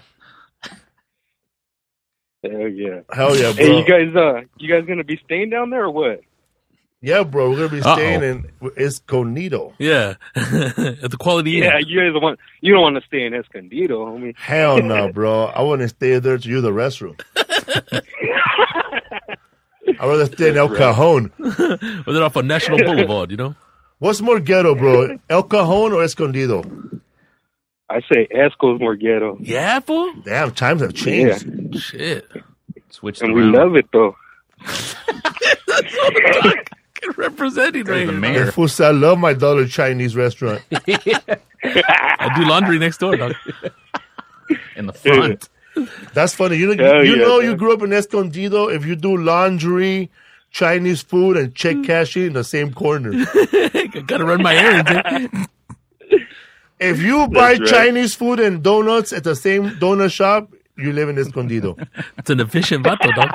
Hell yeah.
Hell yeah, bro.
Hey, you guys gonna be staying down there or what?
Yeah, bro. We're gonna be
Uh-oh.
staying in Escondido.
Yeah. At the Quality
Yeah,
Inn.
you don't want to stay in Escondido, homie.
Hell no, bro. I want to stay there to use the restroom. I'd rather stay in El Cajon.
Or they're off on National Boulevard, you know?
What's more ghetto, bro? El Cajon or Escondido?
I say Esco's more ghetto,
Yeah, fool?
Damn, times have changed.
Shit.
Switched
and we
around.
love it though.
Representing right
the
here.
mayor.
Hey, fool, I love my Dollar Chinese restaurant.
I do laundry next door, dog.
in the front.
That's funny. You know,
Hell
you
yeah,
know,
man.
you grew up in Escondido. If you do laundry, Chinese food, and check cashing in the same corner.
Gotta run my errands, eh?
If you buy
right.
Chinese food and donuts at the same donut shop, you live in Escondido.
It's an efficient vato, dog.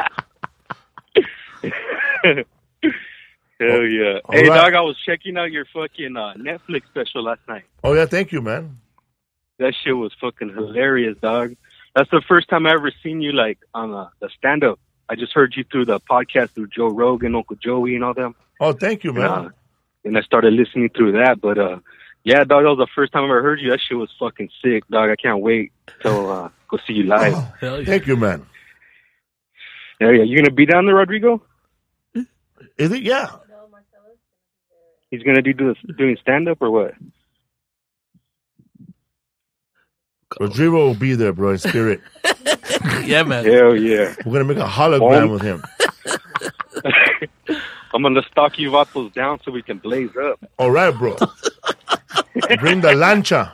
Hell yeah.
all
Hey,
right.
dog, I was checking out your fucking Netflix special last night.
Oh yeah, thank you, man.
That shit was fucking hilarious, dog. That's the first time I ever seen you like on the stand up. I just heard you through the podcast through Joe Rogan, Uncle Joey, and all them.
Oh, thank you, man.
And I started listening through that. But yeah, dog, that was the first time I ever heard you. That shit was fucking sick, dog. I can't wait till go see you live.
Hell yeah.
Thank you, man.
Yeah, yeah. You gonna be down there, Rodrigo?
Is it? Yeah.
He's gonna be doing stand up or what?
Rodrigo will be there, bro, in spirit.
Yeah, man.
Hell yeah.
We're gonna make a hologram
Oh.
with him.
I'm gonna stalk you vatos down so we can blaze up.
All right, bro. Bring the lancha.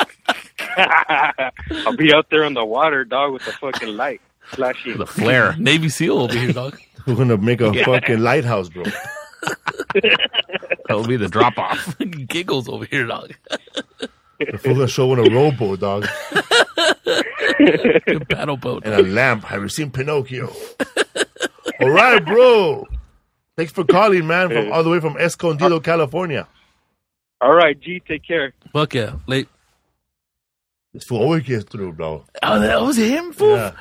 I'll be out there on the water, dog, with the fucking light flashing.
The flare.
Navy SEAL over here, dog.
We're gonna make a fucking lighthouse, bro.
That'll be the drop off.
Giggles over here, dog.
We're gonna show in a rowboat, dog,
Paddle boat.
and a lamp. Have you seen Pinocchio? All right, bro. Thanks for calling, man, from all the way from Escondido, California.
All right, G, take care.
Fuck yeah. Late.
This fool always gets through, bro.
Oh, that was him, fool.
Yeah.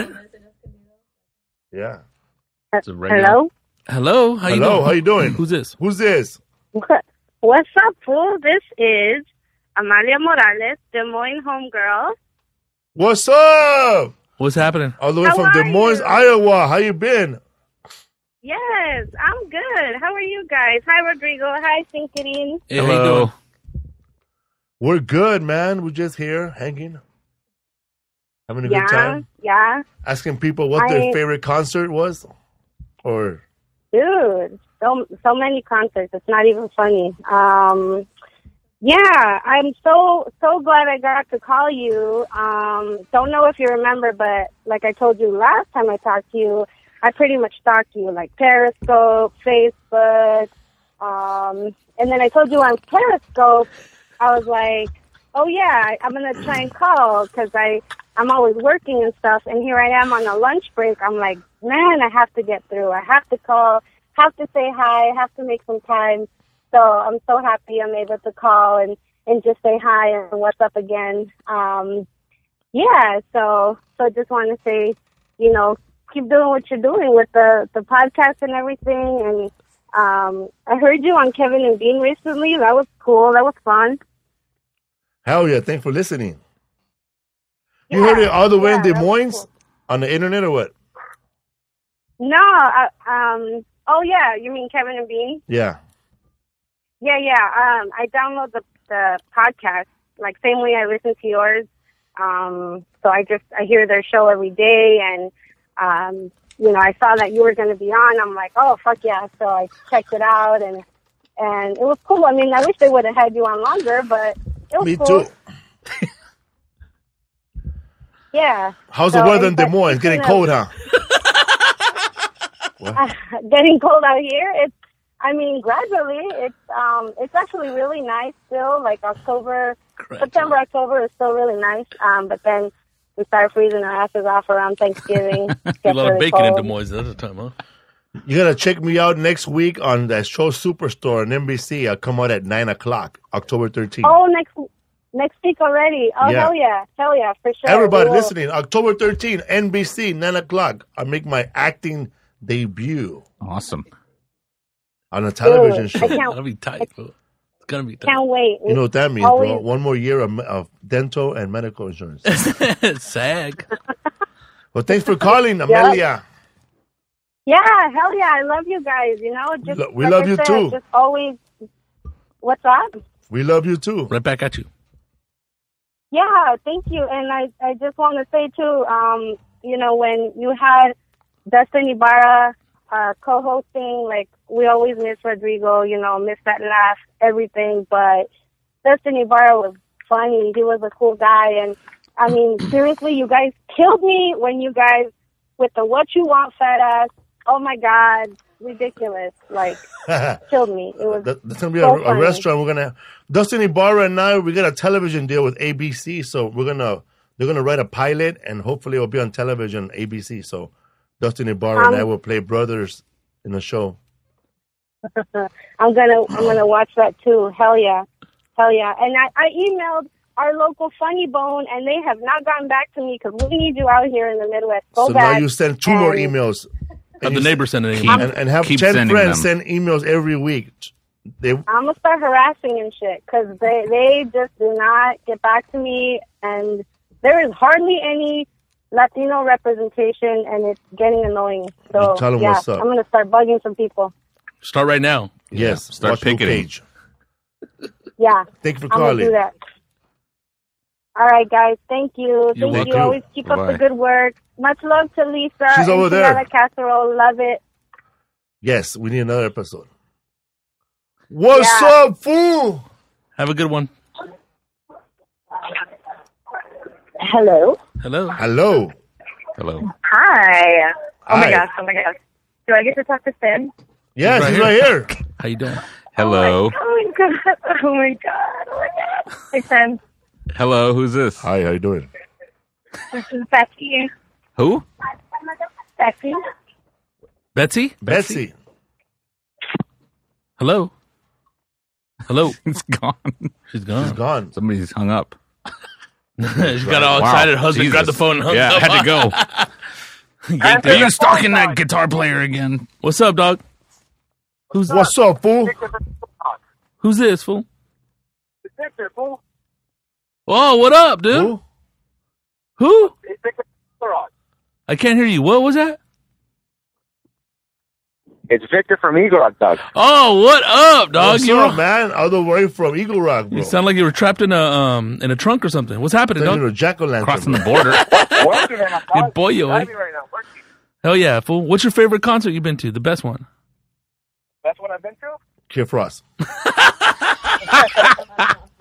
Yeah.
It's a regular-
Hello?
Hello? How you
Hello,
doing?
how you doing?
Who's this?
Who's this?
What's up, fool? This is Amalia Morales, Des Moines homegirl.
What's up?
What's happening?
All the way
How
from
are
Des Moines,
you?
Iowa. How you been?
Yes, I'm good. How are you guys? Hi, Rodrigo. Hi, Sinkirin.
Hey, how you
Hello.
doing?
We're good, man. We're just here hanging, having a good time,
Yeah.
asking people what their
I-
favorite concert was, or
Dude, so many concerts. It's not even funny.
Yeah, I'm so glad I got to call you. Don't know if you remember, but like I told you last time I talked to you, I pretty much stalked you, like Periscope, Facebook, and then I told you on Periscope, I was like, oh yeah, I'm gonna try and call because I'm always working and stuff, and here I am on a lunch break. I'm like, man, I have to get through. I have to call, have to say hi, have to make some time. So I'm so happy I'm able to call and just say hi and what's up again. Yeah, so just want to say, you know, keep doing what you're doing with the podcast and everything. And I heard you on Kevin and Bean recently. That was cool. That was fun.
Hell yeah. Thanks for listening. You heard it all the way in Des Moines cool. On the internet or what?
No. Oh, yeah. You mean Kevin and Bean?
Yeah.
Yeah. I download the podcast, like same way I listen to yours. So I hear their show every day, and you know, I saw that you were going to be on. I'm like, oh fuck yeah! So I checked it out, and it was cool. I mean, I wish they would have had you on longer, but it was cool.
Me too.
Yeah.
How's the weather in Des Moines? It's getting cold, huh?
Getting cold out here. I mean, gradually, it's actually really nice still. Like September, October is still really nice. But then we start freezing our asses off around Thanksgiving.
A lot of bacon in Des Moines at the time, huh?
You gotta check me out next week on that show Superstore on NBC. I'll come out at 9:00, October 13th.
Oh, next week already. Oh, yeah. Hell yeah, for sure.
Everybody listening, October 13th, NBC, 9:00. I make my acting debut.
Awesome.
On a television show.
That'll be tight, bro. It's gonna be tight.
Can't wait.
You know what that means, bro? One more year of dental and medical insurance.
SAG.
Well, thanks for calling, Amelia.
Yeah, hell yeah. I love you guys. You know, just
we love you too.
Just always. What's up?
We love you too.
Right back at you.
Yeah, thank you. And I just want to say too, you know, when you had Dustin Ibarra co-hosting, like, we always miss Rodrigo, you know, miss that laugh, everything, but Dustin Ibarra was funny. He was a cool guy, and I mean, seriously, you guys killed me when you guys, with the What You Want Fat Ass, oh my God, ridiculous, like, killed me. It was
That's going to be
so
a restaurant. We're going to, Dustin Ibarra and I, we got a television deal with ABC, so they're going to write a pilot, and hopefully it'll be on television, ABC, so Dustin Ibarra and I will play brothers in the show.
I'm gonna watch that too. Hell yeah. And I emailed our local Funny Bone, and they have not gotten back to me because we need you out here in the Midwest so bad.
Now you send two more emails.
Have the neighbor send an email.
And have 10 friends send emails every week.
I'm gonna start harassing and shit because they just do not get back to me, and there is hardly any Latino representation, and it's getting annoying. So
tell them what's up.
I'm gonna start bugging some people.
Start right now.
Yes,
start picketing.
Yeah,
thank you for
calling. I'm gonna do that. All right, guys. Thank you. Thank you. Always keep up the good work. Much love to Lisa.
She's over there.
Casserole. Love it.
Yes, we need another episode. What's up, fool?
Have a good one.
Hello. Hi. Oh my gosh. Do I get to talk to Finn?
Yes, he's right here.
How you doing?
Hello.
Oh my god. Hey, Finn.
Hello, who's this?
Hi, how you doing?
This is Becky.
Who?
Becky.
Betsy? Hello.
She's gone.
She's gone.
Somebody's hung up.
She got all excited. Husband grabbed the phone and hung up.
Yeah, I had to go. Are you stalking that guitar player again?
What's up, dog?
What's up, fool?
Who's this, fool?
It's Victor, fool.
Oh, what up, dude? Who?
It's Victor.
I can't hear you. What was that?
It's Victor from Eagle Rock, dog.
Oh, what up, dog?
What's up, man? All the way from Eagle Rock, bro.
You sound like you were trapped in a trunk or something. What's happening, dog?
A jack-o'-lantern.
Crossing the border.
Good boy, yo.
Right now,
Hell yeah, fool. What's your favorite concert you've been to? The best one?
Best one I've been to?
Kid Frost.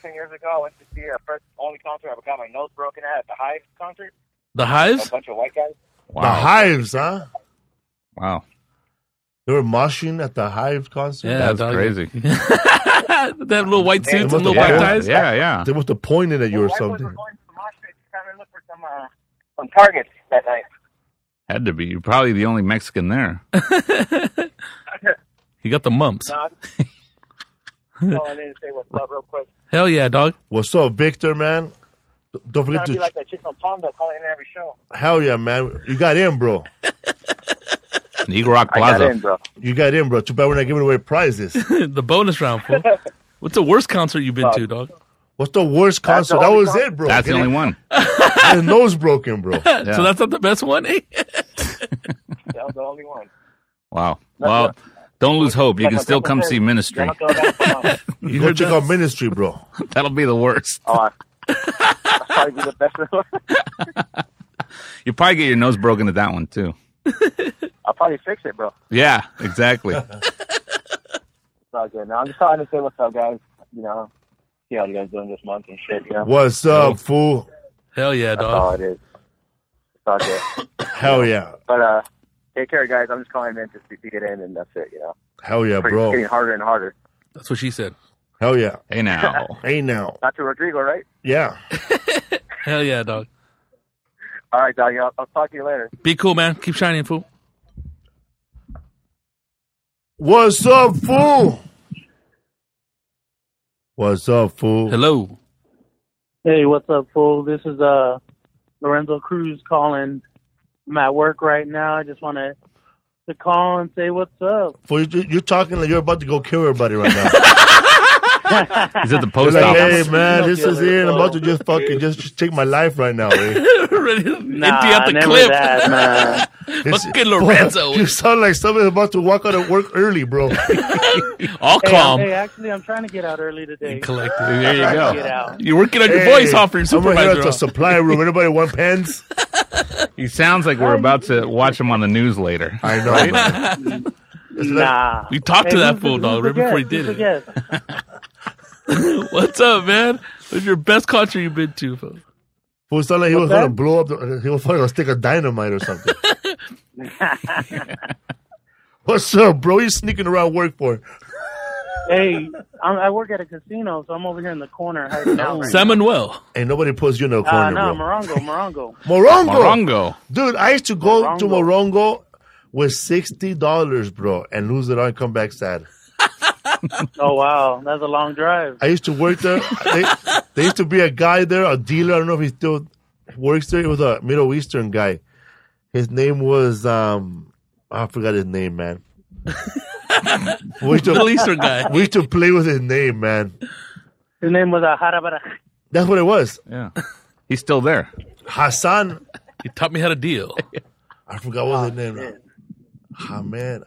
10 years ago, I went to see a first only concert I ever got my nose broken at the Hive concert.
The Hives?
A bunch of white guys.
The Hives, huh?
Wow.
They were moshing at the Hives concert?
Yeah,
That's crazy.
They have little white suits and little
yeah,
white ties.
Yeah.
They must have pointed at you or
White boys
something.
were going to the mosh pit to try to look for some targets that night.
Had to be. You're probably the only Mexican there.
You got the mumps.
No, calling in to say what's up real quick.
Hell yeah, dog.
What's up, Victor, man? Don't
I'm
forget
trying to be
to...
like that chick from Palmdale calling in every show.
Hell yeah, man. You got in, bro.
Eagle Rock
I got
Plaza.
in, bro.
You got in, bro. Too bad we're not giving away prizes.
The bonus round, fool. What's the worst concert you've been to, dog?
What's the worst
That's
concert?
the
That
only
was
concert?
it, bro.
That's the only one.
His nose broken, bro.
Yeah.
So that's not the best one, eh?
That was the only one.
Wow. Well, don't lose hope. You can still come see Ministry.
You go check out Ministry, bro.
That'll be the worst.
Oh, that'll probably be the best one.
You probably get your nose broken at that one, too.
I'll probably fix it, bro.
Yeah, exactly.
It's all good. No, I'm just calling to say what's up, guys. You know, see how you guys doing this month and shit, you know?
What's up, fool?
Hell yeah,
That's all
dog.
it is. It's all good.
Hell yeah.
But, take care, guys. I'm just calling in to get in, and that's it, you know?
Hell yeah,
It's
bro.
getting harder and harder.
That's what she said.
Hell yeah.
Hey, now.
Hey, now.
Not to Rodrigo, right?
Yeah.
Hell yeah, dog.
All right, dog. I'll talk to you later.
Be cool, man. Keep shining, fool.
What's up, fool? What's up, fool?
Hello.
Hey, what's up, fool? This is Lorenzo Cruz calling. I'm at work right now. I just want to call and say what's up.
Fool, you're talking like you're about to go kill everybody right now.
He's at the
You're
post
like,
office.
hey, man, this is it. I'm about to just fucking just take my life right now, eh?
Ready to
Nah,
empty out the
never
clip.
that, man.
Fucking Lorenzo.
You sound like somebody's about to walk out of work early, bro.
All
Hey,
calm.
hey, actually, I'm trying to get out early today.
Collective.
There you
Get
go.
out.
You're working on your
Hey,
voice off for your
I'm over here
supervisor.
at the supply room. Anybody want pens?
He sounds like we're about to watch him on the news later.
I know, man.
Nah.
We talked to
Hey,
that
who's
fool,
the-
dog,
who's
right
the
before he
guest?
did
Who's the
it.
guest?
What's up, man? What's your best concert you've been to, fool?
Fool sound like he was
What's
going to
that?
blow up. He was probably going to stick a dynamite or something. What's up, bro? You sneaking around work for?
Hey, I work at a casino, so I'm over here in the corner hiding out. Right
San Manuel.
Ain't nobody puts you in the corner,
no,
bro.
Morongo.
Morongo.
Morongo.
Dude, I used to go to Morongo with $60, bro, and lose it all and come back sad.
Oh, wow. That's a long drive.
I used to work there. There used to be a guy there, a dealer. I don't know if he still works there. He was a Middle Eastern guy. His name was, I forgot his name, man. We used to-
Middle Eastern guy.
We used to play with his name, man.
His name was Harabara.
That's what it was.
Yeah. He's still there.
Hassan.
He taught me how to deal.
I forgot what his name was. Hamed.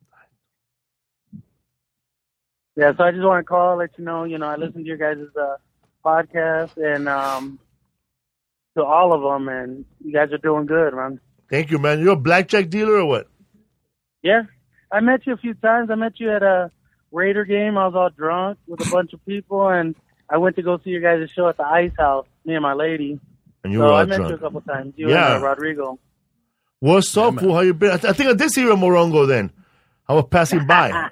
Yeah, so I just want to call, let you know, I listen to your guys' podcast and to all of them, and you guys are doing good, man.
Thank you, man. You're a blackjack dealer or what?
Yeah, I met you a few times. I met you at a Raider game. I was all drunk with a bunch of people, and I went to go see your guys' show at the Ice House, me and my lady.
And you
So
were all
I met
drunk.
you a couple times. You
Yeah.
and Rodrigo.
What's up, fool? How you been? I think I did see you at Morongo then. I was passing by.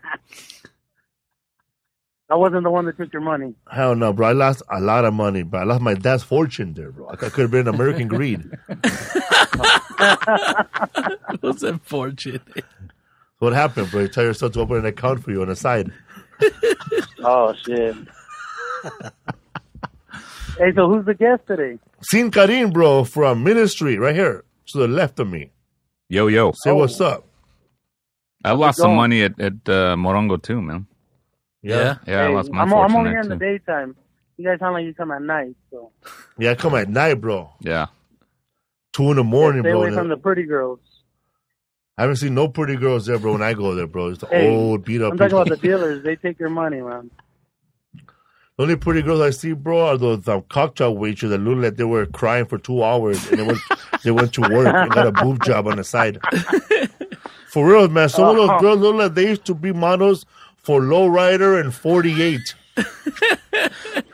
I wasn't the one that took your money.
Hell no, bro. I lost a lot of money, bro. I lost my dad's fortune there, bro. I could have been American greed.
What's that fortune?
What happened, bro? You tell yourself to open an account for you on the side.
Oh, shit. Hey, so who's the guest today?
Seen Karim, bro, from Ministry, right here to the left of me.
Yo, yo.
Say what's up.
I lost some
going?
money at Morongo, too, man.
Yeah.
Yeah, I
Hey,
lost my
I'm
fortune
over
there,
here in the
too.
daytime. You guys sound like you come at night, so
Yeah, I come at night, bro.
Yeah.
2 in the morning,
stay
bro.
away from the pretty girls.
I haven't seen no pretty girls there, bro, when I go there, bro. It's the
Hey,
old, beat up
I'm talking
people.
about the dealers. They take your money, man.
The only pretty girls I see, bro, are those cocktail waiters that look like they were crying for 2 hours and they went to work and got a boob job on the side. For real, man. Some of those girls look like they used to be models for Lowrider and 48.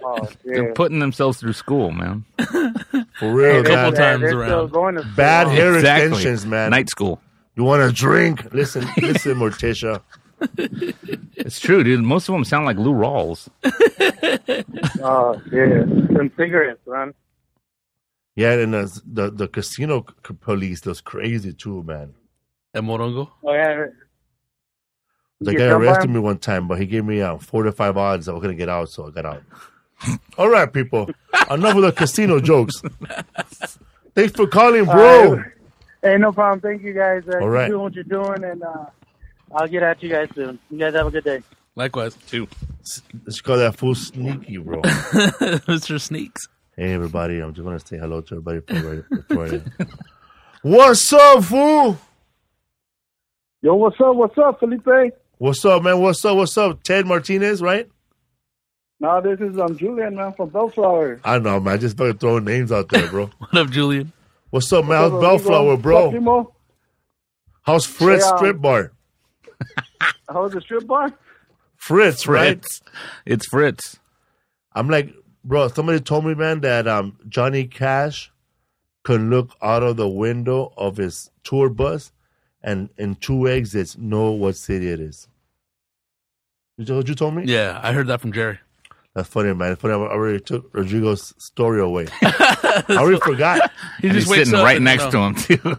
Oh,
They're
yeah.
putting themselves through school, man.
For real,
A couple
man.
times
They're
around.
still going to
Bad
school.
hair
Exactly.
extensions, man.
Night school.
You want to drink? Listen, Morticia.
It's true, dude. Most of them sound like Lou Rawls.
Oh, yeah. Some cigarettes, man.
Yeah, and the casino police was crazy too, man.
And Morongo?
Oh, yeah.
The
You
guy
jump
arrested
on?
me one time, but he gave me 4 to 5 odds I was gonna get out, so I got out. All right, people. Enough of the casino jokes. Thanks for calling, bro.
Hey, no problem. Thank you, guys.
All right.
Keep doing what you're doing, and I'll get at you guys soon. You guys have a good day.
Likewise.
Too.
Let's call that fool sneaky, bro.
Mr. Sneaks.
Hey, everybody. I'm just gonna say hello to everybody before What's up, fool?
Yo, what's up? What's up, Felipe?
What's up, man? What's up? What's up? Ted Martinez, right?
No, this is Julian, man, from Bellflower.
I know, man. I just fucking throwing names out there, bro.
What up, Julian?
What's up, man?
What's
How's
up,
Bellflower,
amigo?
bro?
Primo?
How's Fritz
Hey,
Strip Bar?
How's the strip bar?
Fritz, right?
It's Fritz.
I'm like, bro, somebody told me, man, that Johnny Cash could look out of the window of his tour bus and in 2 exits know what city it is. You know what you told me?
Yeah, I heard that from Jerry.
That's funny, man. It's funny. I already took Rodrigo's story away. I already forgot.
He
And
just
he's
wakes
sitting
up
right
and,
next to him, too.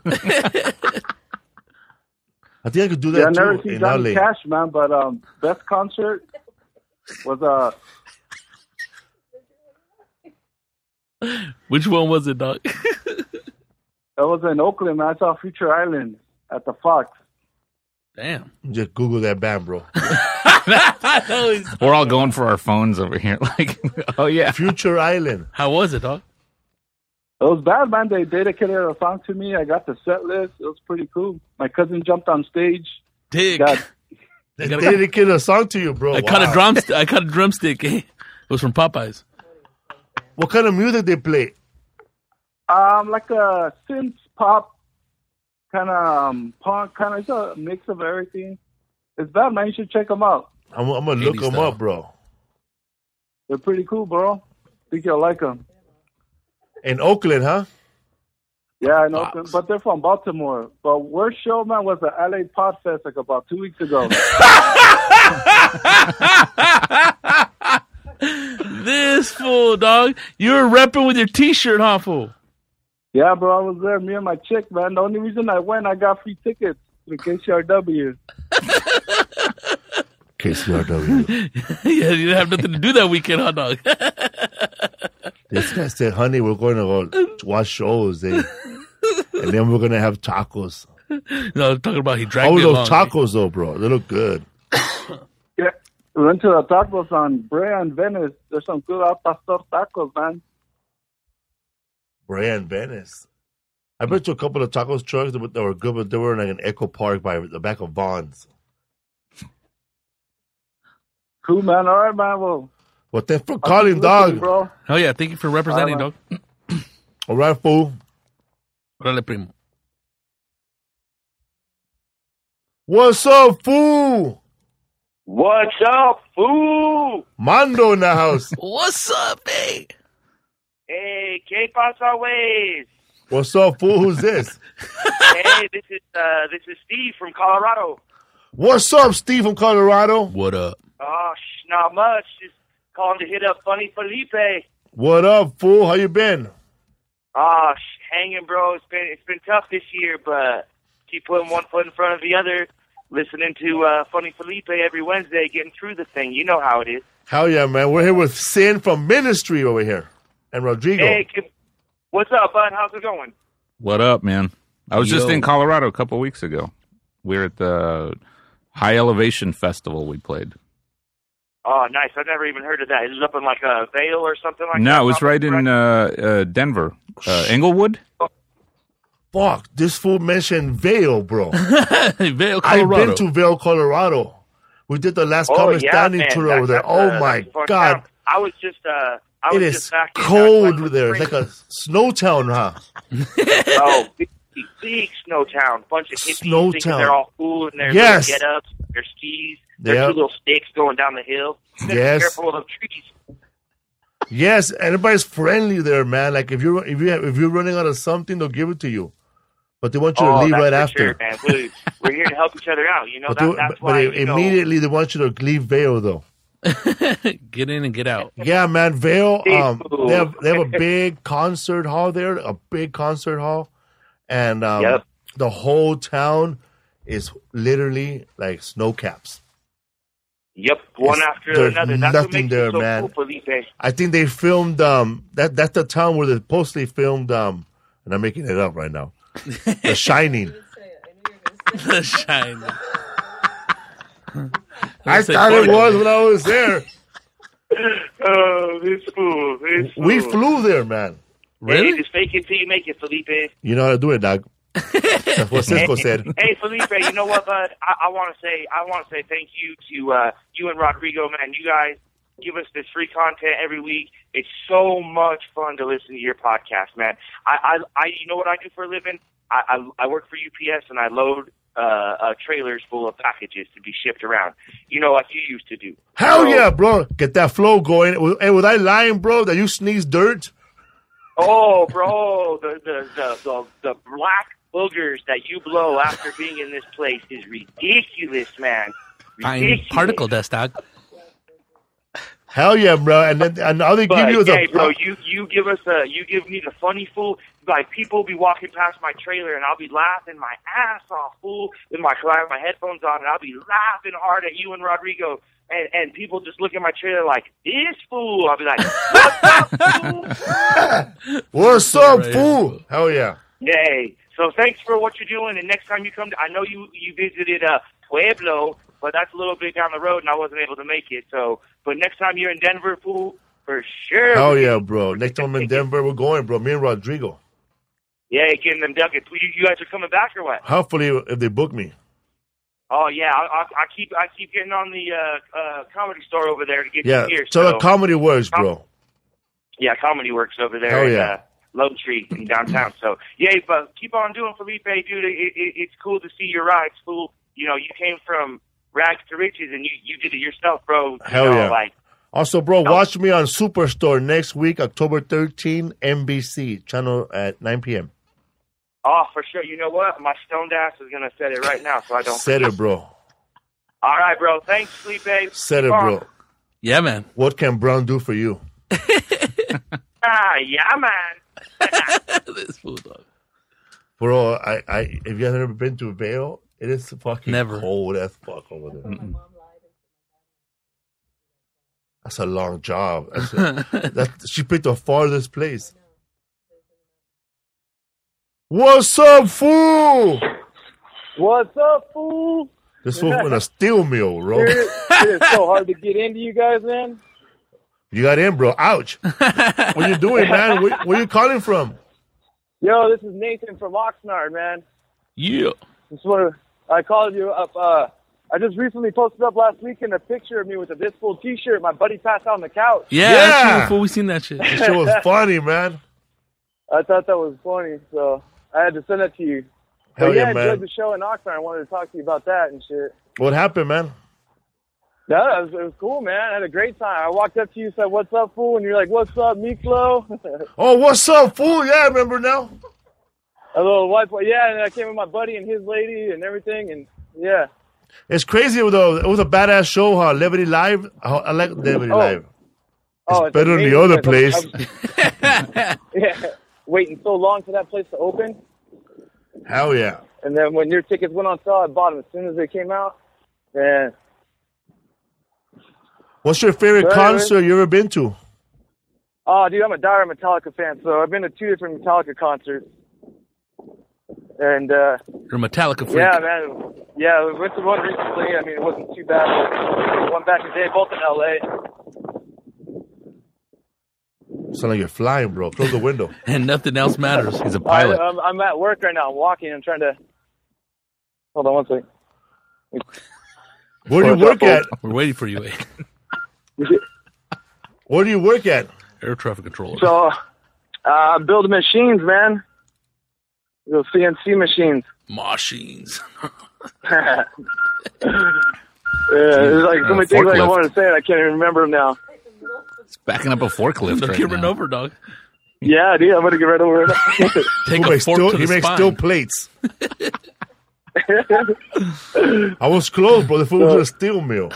I think I could do that
Yeah, I never
too
seen
in
Johnny
LA.
Cash, man, but best concert was
Which one was it, dog?
that was in Oakland, man. I saw Future Island at the Fox.
Damn.
Just Google that band, bro.
We're all going for our phones over here. Like, oh, yeah.
Future Island.
How was it, dog?
It was bad, man. They dedicated a song to me. I got the set list. It was pretty cool. My cousin jumped on stage.
Dig.
They dedicated a song to you, bro.
I cut a drumstick. It was from Popeyes.
What kind of music they play?
Like a synth pop, kind of punk, kind of. It's a mix of everything. It's bad, man. You should check them out.
I'm gonna look
80s
them
style.
up, bro.
They're pretty cool, bro. Think you'll like them.
In Oakland, huh?
Yeah, I know, but they're from Baltimore. But worst show, man, was the LA Podfest like about 2 weeks ago.
This fool, dog. You were repping with your T-shirt, huh, fool?
Yeah, bro, I was there. Me and my chick, man. The only reason I went, I got free tickets to KCRW.
KCRW.
Yeah, you didn't have nothing to do that weekend, huh, dog?
This guy said, honey, we're going to go watch shows, and then we're going to have tacos.
No, talking about he dragged
How
me
are those
along.
tacos, though, bro? They look good.
Yeah, we went to the tacos on Brea and Venice. There's some good al pastor tacos, man.
Brea and Venice. I've been to a couple of tacos trucks that were good, but they were in like an Echo Park by the back of Vons.
Cool, man. All right, man. Well,
Thanks for
I'll
calling,
keep
dog.
listening, bro.
Oh, yeah, thank you for representing,
All
dog.
All right, fool.
Órale, primo.
What's up, fool?
What's up, fool?
Mando in the house.
What's up, hey?
Hey, ¿qué pasa, ways?
What's up, fool? Who's this?
Hey, this is Steve from Colorado.
What's up, Steve from Colorado?
What up?
Oh, not much. Just calling to hit up Funny Felipe.
What up, fool? How you been?
Oh, hanging, bro. It's been tough this year, but keep putting one foot in front of the other. Listening to Funny Felipe every Wednesday, getting through the thing. You know how it is.
Hell yeah, man. We're here with Sin from Ministry over here. And Rodrigo.
Hey, what's up, bud? How's it going?
What up, man? I was just
Yo.
in Colorado a couple weeks ago. We were at the High Elevation Festival we played.
Oh, nice. I've never even heard of that. Is it up in like a Vale or something like that?
No, it was right in Denver. Englewood?
Fuck, this fool mentioned Vail, bro.
Vail,
I've
Colorado.
been to Vail, Colorado. We did the last
Oh,
Common
yeah,
Standing
man.
tour over there.
That's
Oh,
a
my
fun
God.
town. I was just
It is
just back in,
cold
Glenwood
there. It's
Springs.
like a snow town, huh?
Oh, big snow town. Bunch of hippies
Snow
thinking
town.
they're all cool in their
Yes.
little get-ups, their skis, their
Yep.
two little sticks going down the hill.
Yes.
Careful of the trees.
Yes, everybody's friendly there, man. Like if you're running out of something, they'll give it to you, but they want you to leave
that's
right
for
after.
sure, man. We're here to help each other out. You know, that's
But
why.
immediately they want you to leave Vail though.
Get in and get out.
Yeah, man, Vail.
Hey,
They have a big concert hall there, and the whole town is literally like snow caps.
Yep, one after
There's
another. That's what
nothing
makes
there,
it so
man.
cool, Felipe.
I think they filmed that's the town where they supposedly filmed and I'm making it up right now. The Shining.
The Shining.
I thought it was when I was there.
Oh, this fool.
We flew there, man.
Hey, just fake it till you make it, Felipe.
You know how to do it, dog. That's what Cisco said.
Hey, Felipe, you know what, bud? I want to say thank you to you and Rodrigo, man. You guys give us this free content every week. It's so much fun to listen to your podcast, man. I you know what I do for a living? I work for UPS and I load trailers full of packages to be shipped around. You know, like you used to do.
Hell yeah, bro. Get that flow going. Hey, was I lying, bro, that you sneeze dirt?
Oh, bro, the black boogers that you blow after being in this place is ridiculous, man.
Fine particle dust, dog.
Hell yeah, bro. And all they give you is
hey, bro, you give me the funny fool. Like, people be walking past my trailer and I'll be laughing my ass off, fool, with my headphones on, and I'll be laughing hard at you and Rodrigo. And people just look at my trailer like, this fool. I'll be like, what's up, fool?
What's up, fool? Hell yeah.
Yay. So thanks for what you're doing. And next time you come, I know you visited Pueblo, but that's a little bit down the road, and I wasn't able to make it. So, but next time you're in Denver, fool, for sure.
Hell yeah, bro. Next time I'm in Denver, we're going, bro. Me and Rodrigo.
Yeah, getting them ducats. You guys are coming back or what?
Hopefully, if they book me.
Oh yeah, I keep getting on the Comedy Store over there to get you here.
So the Comedy Works, bro.
Yeah, Comedy Works over there.
Hell yeah.
Lone Tree in downtown. So yeah, but keep on doing, Felipe, dude. It's cool to see your rides, fool. You know, you came from rags to riches, and you did it yourself, bro.
Hell yeah. Also, bro, watch me on Superstore next week, October 13, NBC channel at 9 p.m.
Oh, for sure. You know what? My stoned ass is gonna set it right now, so I don't.
Set it, bro.
All right, bro. Thanks, Felipe.
Set it, bro.
Yeah, man.
What can Brown do for you?
Yeah, man.
This fool, dog.
Bro, if you have never been to Vail, it is fucking
Never.
cold as fuck over there. That's a long job. She picked the farthest place. What's up, fool?
What's up, fool?
This fool in a steel mill, bro.
It is so hard to get into you guys, man.
You got in, bro. Ouch. What you doing, man? Where you calling from?
Yo, this is Nathan from Oxnard, man.
Yeah.
I called you up. I just recently posted up last weekend a picture of me with a This Fool t-shirt. My buddy passed out on the couch.
Yeah, that's true, fool. We seen that shit.
That shit was funny, man.
I thought that was funny, so I had to send it to you.
Hell
but
yeah,
I
man.
enjoyed the show in Oxnard. I wanted to talk to you about that and shit.
What happened, man?
No, it was cool, man. I had a great time. I walked up to you, said, "What's up, fool?" And you're like, "What's up, Miklo?"
Oh, what's up, fool? Yeah, I remember now.
A little white boy. Yeah, and I came with my buddy and his lady and everything, and yeah.
It's crazy, though. It was a badass show, huh? Liberty Live. I like Liberty Live. It's better than the other place.
Yeah, waiting so long for that place to open.
Hell yeah.
And then when your tickets went on sale, I bought them as soon as they came out. Man.
What's your favorite concert you ever been to?
Oh, dude, I'm a diehard Metallica fan, so I've been to 2 different Metallica concerts. And,
You're a Metallica freak.
yeah, man. Yeah, we went to one recently. I mean, it wasn't too bad. One back in the day, both in L.A.
Sound like you're flying, bro. Close the window.
And nothing else matters.
He's a pilot.
I'm at work right now. I'm walking. I'm trying to... Hold on one second.
Where do you work at?
We're waiting for you,
Where do you work at?
Air traffic controller.
So, build machines, man. Those CNC machines.
Machines.
Yeah, there's like so many things like I wanted to say, and I can't even remember them now.
It's backing up a forklift
They'll
right
get
now.
run over, dog.
Yeah, dude, I'm gonna get right over it.
Take
He
a
makes
fork
steel,
to
he
the
makes
spine.
steel plates. I was close, bro. The food was a steel mill.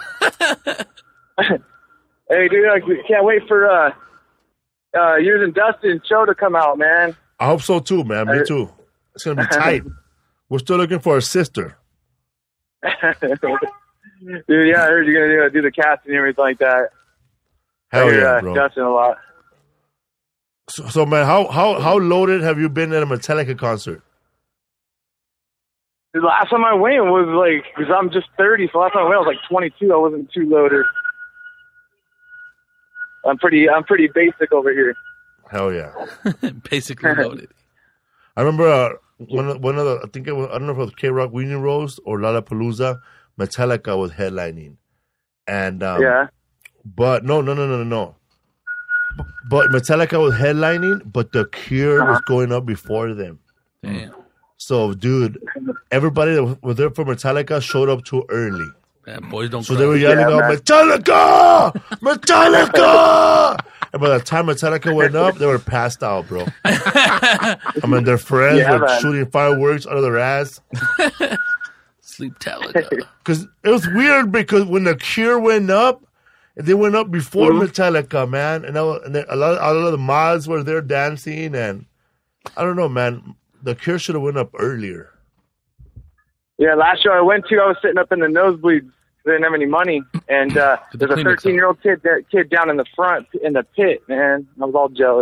Hey, dude, I can't wait for yours and Dustin's show to come out, man.
I hope so too, man. Me too. It's gonna be tight. We're still looking for a sister.
Dude, yeah, I heard you're gonna do the casting and everything like that.
Hell
I hear,
yeah, bro.
Dustin a lot.
So man, how loaded have you been at a Metallica concert?
The last time I went was like, because I'm just 30, so last time I went I was like 22. I wasn't too loaded. I'm pretty basic over here.
Hell yeah.
Basically loaded.
I remember one of the, I think it was, I don't know if it was K-Rock Union Rose or Lollapalooza, Metallica was headlining. And
Yeah.
but no. But Metallica was headlining, but The Cure was going up before them.
Damn.
So, dude, everybody that was there for Metallica showed up too early.
Man, boys don't
So
cry.
they were yelling out,
man.
Metallica! Metallica! And by the time Metallica went up, they were passed out, bro. I mean, their friends
Yeah,
were
man.
shooting fireworks out of their ass.
Sleep Metallica.
Because it was weird because when The Cure went up, they went up before Metallica, man. And, a lot of the mods were there dancing. And I don't know, man. The Cure should have went up earlier.
Yeah, last show I went to, I was sitting up in the nosebleeds. They didn't have any money, and there's a
Kleenex
13-year-old kid down in the front in the pit. Man, I was all jealous.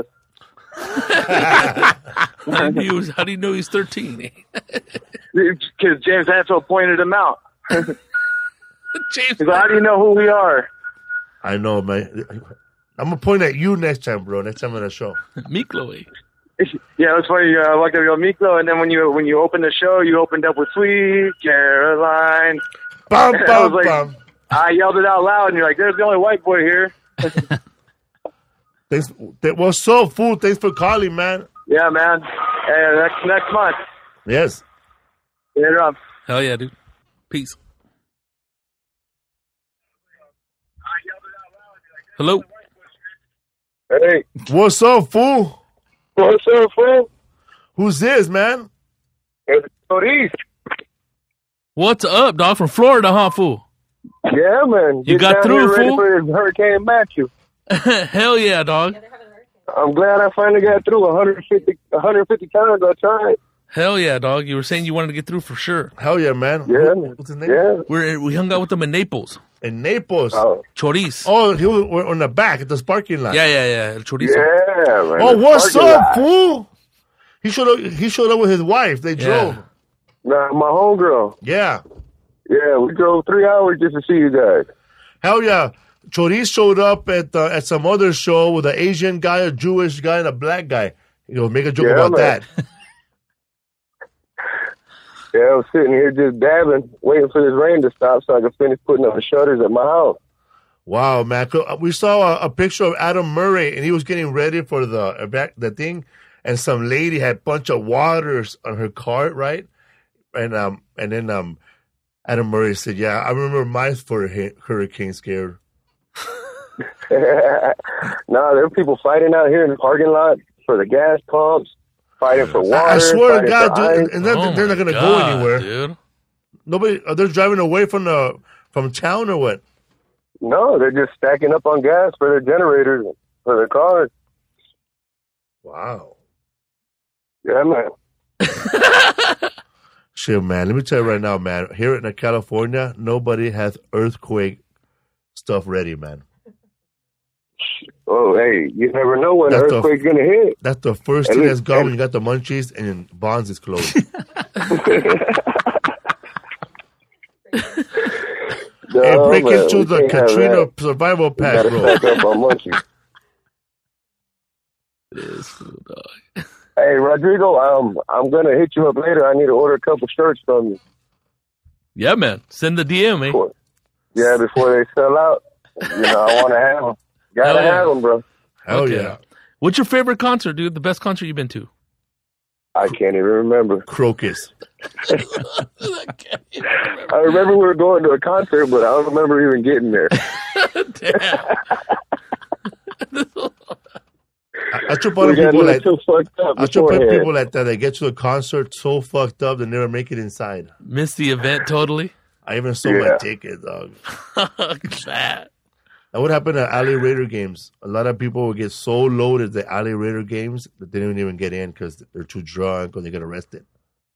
How do you know he's 13?
Because James Hetfield pointed him out.
James,
He's like, "How do you know who we are?"
I know, man. I'm going to point at you next time, bro. Next time on the show.
Miklo.
Yeah, it was funny. I walked up to go Miklo, and then when you opened the show, you opened up with "Sweet Caroline."
Bum,
I was
bum,
like,
bum.
I yelled it out loud, and you're like, "There's the only white boy here."
Thanks. What's up, fool? Thanks for calling, man.
Yeah, man. Hey, next month.
Yes.
Later on.
Hell yeah, dude. Peace. Hello.
Hey.
What's up, fool?
What's up, fool?
Who's this, man?
It's Maurice.
What's up, dog? From Florida, huh, fool?
Yeah, man.
You
Get
got
down
through,
here ready
fool?
for this Hurricane Matthew.
Hell yeah, dog.
I'm glad I finally got through 150 times. I tried.
Hell yeah, dog. You were saying you wanted to get through for sure.
Hell yeah, man.
Yeah.
What's his name?
Yeah.
We hung out with them in Naples.
In Naples.
Oh,
Choriz.
Oh, he was on the back at the parking lot.
Yeah. El Chorizo.
yeah, man.
Oh,
The
what's
parking
up,
lot.
fool? He showed up with his wife. They drove.
Nah, my homegirl.
Yeah.
Yeah, we drove 3 hours just to see you guys.
Hell yeah. Choriz showed up at some other show with an Asian guy, a Jewish guy, and a black guy. Make a joke
Yeah,
about
man.
that.
Yeah, I was sitting here just dabbing, waiting for this rain to stop so I could finish putting up the shutters at my house.
Wow, man. We saw a picture of Adam Murray, and he was getting ready for the thing, and some lady had a bunch of waters on her cart, right? And then Adam Murray said, "Yeah, I remember my hurricane scare."
Nah, there are people fighting out here in the parking lot for the gas pumps, fighting for water.
I swear to
fighting
God,
for
dude,
ice.
and they're not going to go anywhere.
Dude.
Nobody, they're driving away from town or what?
No, they're just stacking up on gas for their generators, for their cars.
Wow.
Yeah, man.
Shit, man. Let me tell you right now, man. Here in California, nobody has earthquake stuff ready, man.
Oh, hey, you never know when an
That's
earthquake's going to hit.
That's the first
At
thing
least-
that's gone when you got the munchies and Bonds is closed. Hey, break
man,
into
we
the
can't have
Katrina
that.
survival
We
pack,
gotta
bro.
stack up on munchies.
It is cool, dog.
Hey, Rodrigo, I'm going to hit you up later. I need to order a couple shirts from you.
Yeah, man. Send the DM, eh?
Yeah, before they sell out. You know, I want to have them. Gotta
Hell yeah.
have them, bro.
Hell
Okay.
yeah.
What's your favorite concert, dude? The best concert you've been to?
I can't even remember.
Crocus.
I remember we were going to a concert, but I don't remember even getting there.
Damn.
I trip on
We got
people
a
like
little too fucked up.
I trip on
beforehand.
people like that. They get to the concert so fucked up they never make it inside.
Miss the event totally.
I even sold my ticket, dog.
That.
That would happen at Alley Raider games. A lot of people would get so loaded at the Alley Raider games that they didn't even get in because they're too drunk or they get arrested.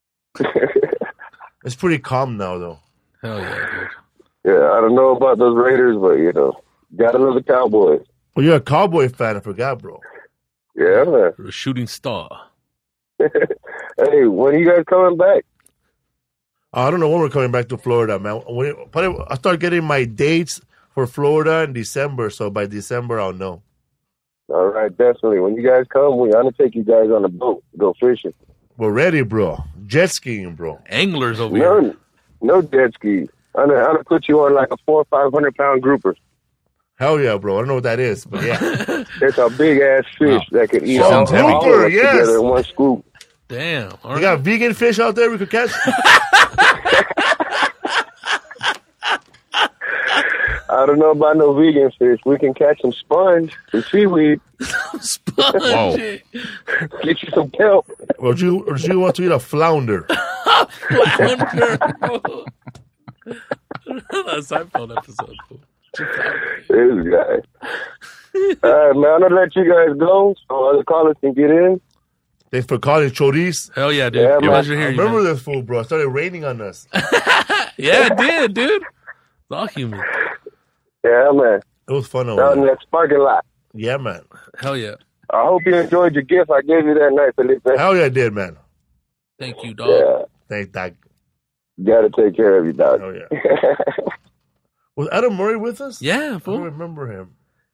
It's pretty calm now, though.
Hell yeah, dude.
Yeah, I don't know about those Raiders, but, you know, gotta love the Cowboys.
Well, you're a Cowboy fan. I forgot, bro.
Yeah, man.
You're a shooting star.
Hey, when are you guys coming back?
I don't know when we're coming back to Florida, man. I start getting my dates for Florida in December, so by December I'll know.
All right, definitely. When you guys come, we're going to take you guys on a boat, go fishing.
We're ready, bro. Jet skiing, bro.
Anglers over here.
No jet ski. I'm gonna put you on like a 400 or 500 pound grouper.
Hell yeah, bro. I don't know what that is, but yeah.
It's a big ass fish that can eat all
grouper,
of us
yes.
together in one scoop.
Damn. All
You got vegan fish out there we could catch?
I don't know about no vegan fish. We can catch some sponge, some seaweed.
Sponge.
Whoa. Get you some kelp.
Or do you want to eat a flounder?
Flounder. That Seinfeld episode.
This guy. All right, man. I'm going to let you guys go so other callers can get in.
Thanks for calling, Choriz.
Hell yeah, dude.
Yeah,
Pleasure
I
hearing you.
remember
Man.
this fool, bro. It started raining on us.
Yeah, it did, dude. It's all humid.
Yeah, man.
It was fun
Out
over
in
there.
that parking lot.
Yeah, man.
Hell yeah.
I hope you enjoyed your gift I gave you that night, Felipe.
Hell yeah, I did, man.
Thank you, dog.
Yeah.
Thank that.
Got to take care of you, dog.
Oh, yeah. Was Adam Murray with us?
Yeah,
I don't
fool.
remember him.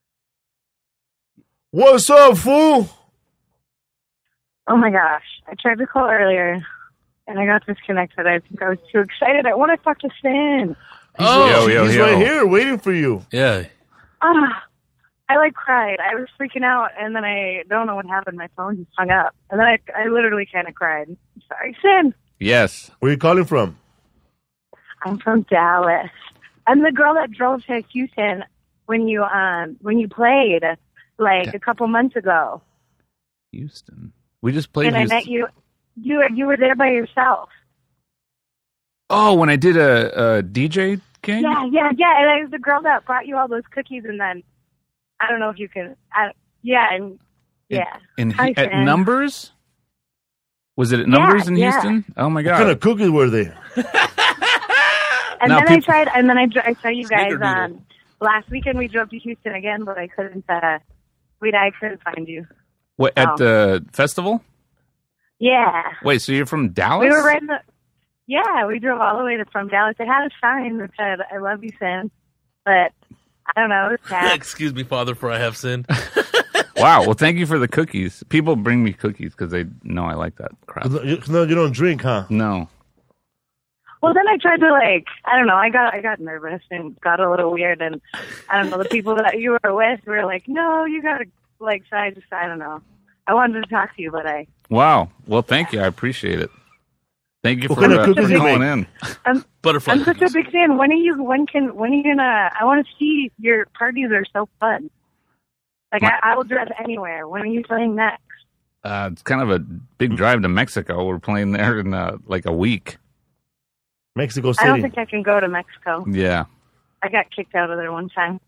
What's up, fool?
Oh my gosh. I tried to call earlier and I got disconnected. I think I was too excited. I want to talk to Stan.
He's right here waiting for you.
Yeah.
I like cried. I was freaking out and then I don't know what happened. My phone just hung up. And then I literally kind of cried. I'm sorry, Stan.
Yes.
Where are you calling from?
I'm from Dallas. I'm the girl that drove to Houston when you played like a couple months ago.
Houston. We just played
And
Houston.
I met you. You were there by yourself.
Oh, when I did a DJ gig?
Yeah. And I was the girl that brought you all those cookies, and then I don't know if you can. Yeah.
In
Hi,
at
Stan.
Numbers? Was it at Numbers in
yeah.
Houston? Oh my
What
god!
kind of cookies were they?
And
Now,
then
people-
I saw you guys
Snickerdoodle.
last weekend. We drove to Houston again, but I couldn't. I couldn't find you.
What at the festival?
Yeah.
Wait, so you're from Dallas?
We were right in the. Yeah, we drove all the way from Dallas. It had a sign that said "I love you, Sam," but I don't know. It was sad.
Excuse me, Father, for I have sinned.
Wow. Well, thank you for the cookies. People bring me cookies because they know I like that crap.
No, you don't drink, huh?
No.
Well, then I tried to I don't know. I got nervous and got a little weird, and I don't know. The people that you were with were like, "No, you gotta So I don't know. I wanted to talk to you, but I.
Wow. Well, thank you. I appreciate it. Thank you
What
for
kind of cookies you
calling
make?
in.
Butterfly.
I'm such a big fan. When are you gonna? I want to see your parties. Are so fun. I will drive anywhere. When are you playing next?
It's kind of a big drive to Mexico. We're playing there in like a week.
Mexico
I don't
City.
think I can go to Mexico.
Yeah.
I got kicked out of there one time.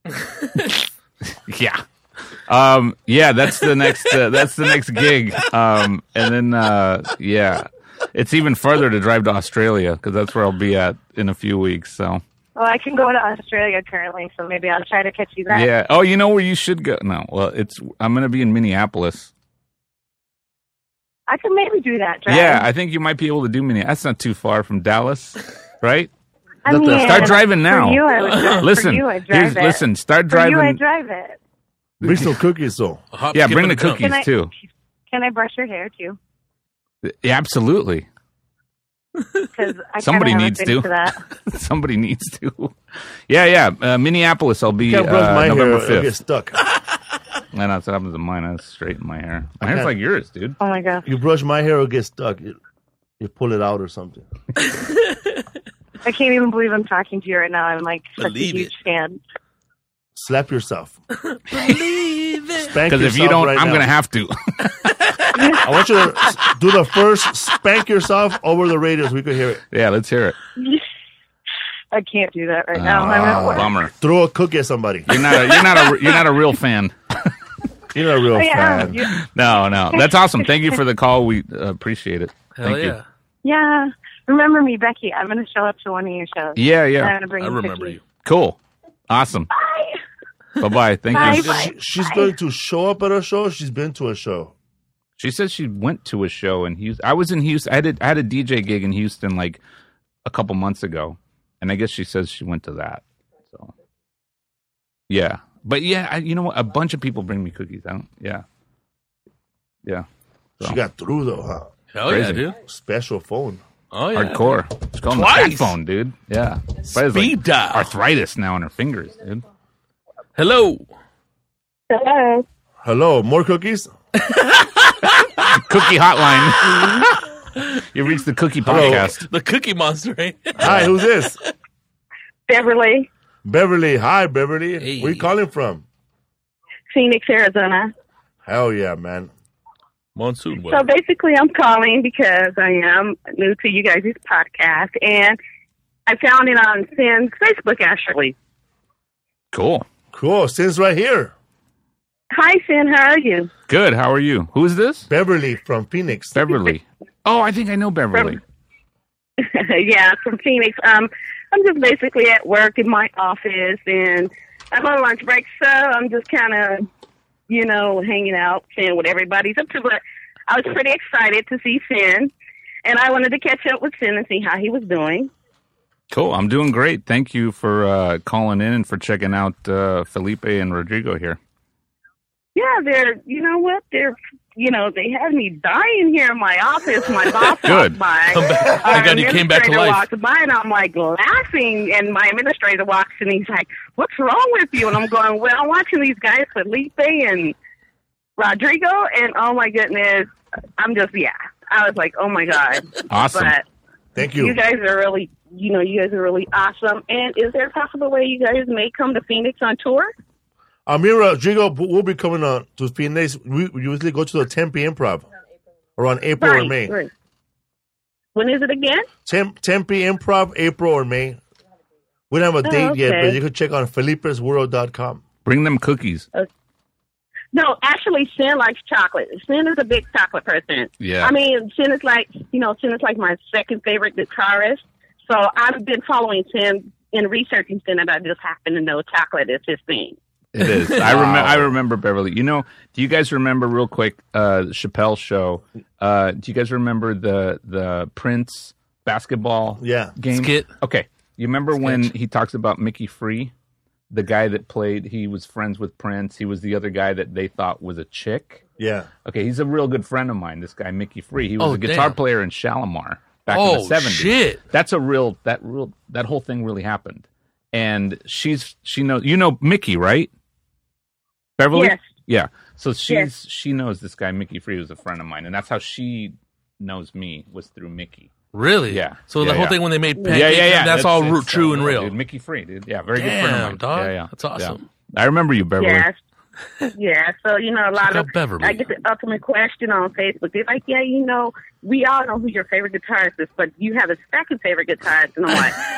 Yeah. Yeah, that's the next gig. And then yeah. It's even further to drive to Australia because that's where I'll be at in a few weeks, so.
Well, I can go to Australia currently, so maybe I'll try to catch you there.
Yeah. Oh, you know where you should go? No. Well, I'm going to be in Minneapolis.
I can maybe do that. Drive.
Yeah, I think you might be able to do Minneapolis. That's not too far from Dallas, right?
I mean,
Start driving now.
For you, I would drive.
Listen,
For you, I'd drive it.
listen. Start
For you,
driving.
I'd drive it.
Bring some cookies, though.
Yeah, bring the cookies too.
Can I brush your hair too?
Yeah, absolutely.
Because
Somebody needs to.
That.
Somebody needs to. Yeah. Minneapolis. I'll be
You can't brush my
November
hair, it'll
5th.
get stuck.
And that's what happens to mine. I straighten my hair. My
I
hair's
can't-
like yours, dude.
Oh my god.
You brush my hair, it'll get stuck. You pull it out or something.
I can't even believe I'm talking to you right now. I'm like such
Believe
a huge fan.
Slap yourself.
Believe it.
spank
Because if you
yourself
don't,
right
I'm
now.
going to have to.
I want you to do the first spank yourself over the radio so we can hear it.
Yeah, let's hear it.
I can't do that right now. I'm at work.
Bummer.
Throw a cookie at somebody.
You're not a real fan.
You're not a real
I am.
fan.
Yeah.
No. That's awesome. Thank you for the call. We appreciate it.
Hell
Thank
yeah.
you.
Yeah. Remember me, Becky. I'm going to show up to one of your shows.
Yeah.
I'm going to bring
I
you
remember
cookies.
you.
Cool. Awesome. Bye-bye. Thank you.
Bye.
She's going to show up at a show. She's been to a show.
She said she went to a show in Houston. I was in Houston. I had a DJ gig in Houston like a couple months ago, and I guess she says she went to that. So, yeah. But yeah, you know what? A bunch of people bring me cookies. Yeah. So,
She got through though, huh?
Hell yeah,
Crazy.
dude.
Special phone.
Oh yeah.
hardcore. She's calling the
Twice.
fat phone, dude. Yeah. But it's
Speed dial.
arthritis now in her fingers, dude.
Hello.
Hello.
Hello, more cookies?
Cookie hotline. You reached the cookie
Hello.
podcast.
The Cookie Monster, right?
Hi, who's this?
Beverly,
Beverly. Hi, Beverly.
Hey.
Where you calling from?
Phoenix, Arizona.
Hell yeah, man.
Monsoon
So
weather.
basically, I'm calling because I am new to you guys' podcast, and I found it on Sin's Facebook, actually.
Cool.
Cool. Sin's right here.
Hi, Sin. How are you?
Good. How are you? Who is this?
Beverly from Phoenix.
Beverly. Oh, I think I know Beverly.
Yeah, from Phoenix. I'm just basically at work in my office, and I'm on lunch break, so I'm just kind of, hanging out, seeing what everybody's up to. But I was pretty excited to see Sin, and I wanted to catch up with Sin and see how he was doing.
Cool. I'm doing great. Thank you for calling in and for checking out Felipe and Rodrigo here.
Yeah, they had me dying here in my office. My boss
Good.
walked by.
Come back. Thank God you came back to
Administrator
life.
walked by, and I'm like laughing, and my administrator walks in, and he's like, "What's wrong with you?" And I'm going, "Well, I'm watching these guys, Felipe and Rodrigo, and oh my goodness, I'm just I was like, oh my god,
Awesome.
But
Thank you.
you guys are really, you guys are really awesome. And is there a possible way you guys may come to Phoenix on tour?
Me and Rodrigo will be coming on to Phoenix. We usually go to the Tempe Improv around April or May.
Right. When is it again?
Tempe Improv, April or May. We don't have a date yet,
okay.
but you can check on Felipe'sWorld.com.
Bring them cookies.
No, actually, Sin likes chocolate. Sin is a big chocolate person.
Yeah.
I mean, Sin is like my second favorite guitarist. So I've been following Sin and researching Sin, and I just happen to know chocolate is his thing.
It is. I remember Beverly. Do you guys remember real quick Chappelle's show? Do you guys remember the Prince basketball game?
Skit.
Okay. You remember when he talks about Mickey Free, the guy that played, he was friends with Prince. He was the other guy that they thought was a chick.
Yeah.
Okay, he's a real good friend of mine, this guy Mickey Free. He was a guitar
damn.
player in Shalimar back in
Oh,
the 70s.
shit.
That's that whole thing really happened. And she knows, Mickey, right? Beverly?
Yes.
Yeah. So she knows this guy Mickey Free was a friend of mine, and that's how she knows me, was through Mickey.
Really?
Yeah.
So the
Yeah,
whole
yeah.
thing when they made pancakes, that's all true and real.
Dude, Mickey Free, dude. Yeah, very good friend of
Damn,
mine.
dog.
Yeah.
That's awesome.
Yeah. I remember you, Beverly.
Yes. Yeah, so, a lot
Check
of,
out Beverly.
I get the ultimate question on Facebook. They're like, yeah, we all know who your favorite guitarist is, but you have a second favorite guitarist. And I'm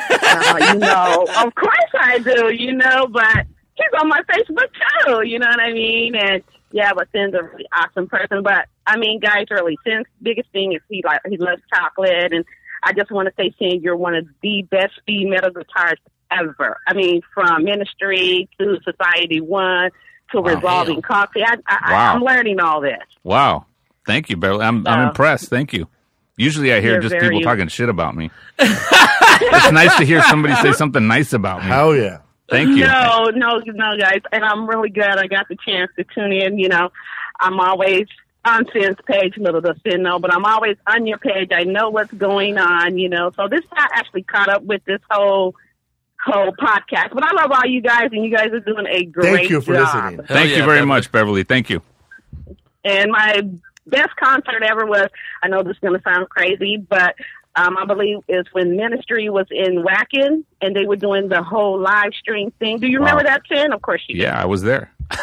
like, of course I do, but he's on my Facebook too, you know what I mean? And yeah, but Sin's a really awesome person. But I mean, guys, really, Sin's biggest thing is he loves chocolate, and I just want to say, Sin, you're one of the best speed metal guitarists ever. I mean, from Ministry to Society One to Resolving Coffee.
Wow.
I'm learning all this.
Wow. Thank you, Beverly. I'm impressed. Thank you. Usually I hear
You're
just
very-
people talking shit about me. It's nice to hear somebody say something nice about me.
Hell yeah.
Thank you.
No, guys. And I'm really glad I got the chance to tune in. I'm always on Sin's page, little does Sin know, but I'm always on your page. I know what's going on, So this I actually caught up with this whole podcast. But I love all you guys, and you guys are doing a great
Thank you for
job.
listening.
Thank you very much, Beverly. Thank you.
And my best concert ever was, I know this is going to sound crazy, but I believe it's when Ministry was in Wacken, and they were doing the whole live stream thing. Do you remember that, Sin? Of course you do.
Yeah, I was there.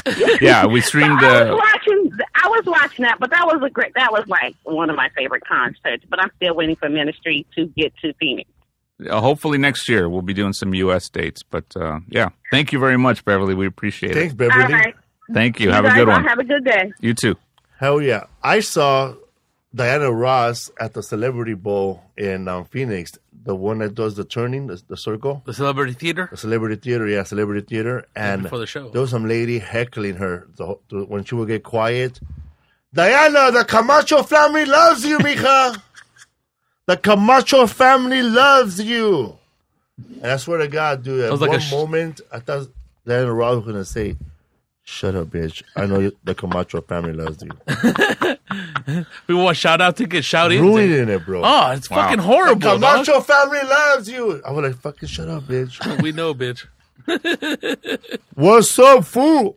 Yeah, we streamed.
I was watching that, but that was like one of my favorite concerts. But I'm still waiting for Ministry to get to Phoenix.
Hopefully next year we'll be doing some U.S. dates. But yeah, thank you very much, Beverly. We appreciate
Thanks,
it.
Beverly.
All right.
Thank you.
You
Have a
guys
good
all
one.
Have a good day.
You too.
Hell yeah. I saw Diana Ross at the Celebrity Bowl in Phoenix, the one that does the turning, the circle.
The Celebrity Theater?
The Celebrity Theater, yeah, Celebrity Theater. And
before the show.
There was some lady heckling her when she would get quiet. Diana, the Camacho family loves you, mija. The Camacho family loves you. And I swear to God, dude, at one moment, I thought Diana Ross was going to say, shut up, bitch. I know the Camacho family loves you.
We want shout out to get shout in.
Ruining it, bro.
Oh, it's fucking horrible.
The Camacho family loves you. I was like, fucking shut up, bitch.
We know, bitch.
What's up, fool?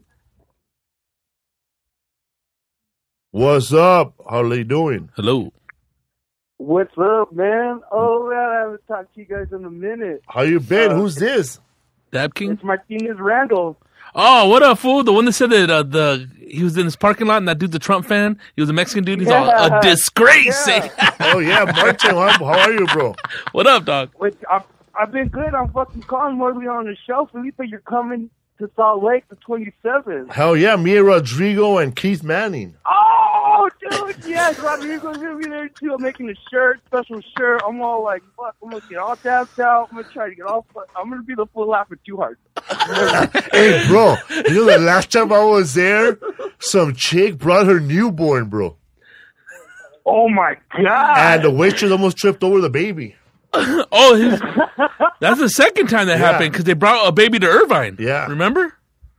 What's up? How are you doing?
Hello.
What's up, man? Oh, man, I haven't talked to you guys in a minute.
How you been? Who's this?
Dab King?
It's Martinez Randall.
Oh, what up, fool? The one that said that he was in this parking lot and that dude's a Trump fan. He was a Mexican dude. He's all a disgrace.
Yeah.
Oh, yeah, Martin. How are you, bro?
What up, dog?
Wait, I've been good. I'm fucking calling Morley on the show. Felipe, you're coming to Salt Lake the 27th.
Hell yeah, me and Rodrigo and Keith Manning.
Oh, dude, yes, Rodrigo's gonna be there too. I'm making a shirt, special shirt. I'm all like, fuck, I'm gonna get all tapped out. I'm gonna try to get all. I'm gonna be the full laughing too hard.
Hey, bro, you know the last time I was there, some chick brought her newborn, bro.
Oh my god!
And the waitress almost tripped over the baby.
That's the second time that happened because they brought a baby to Irvine.
Yeah.
Remember?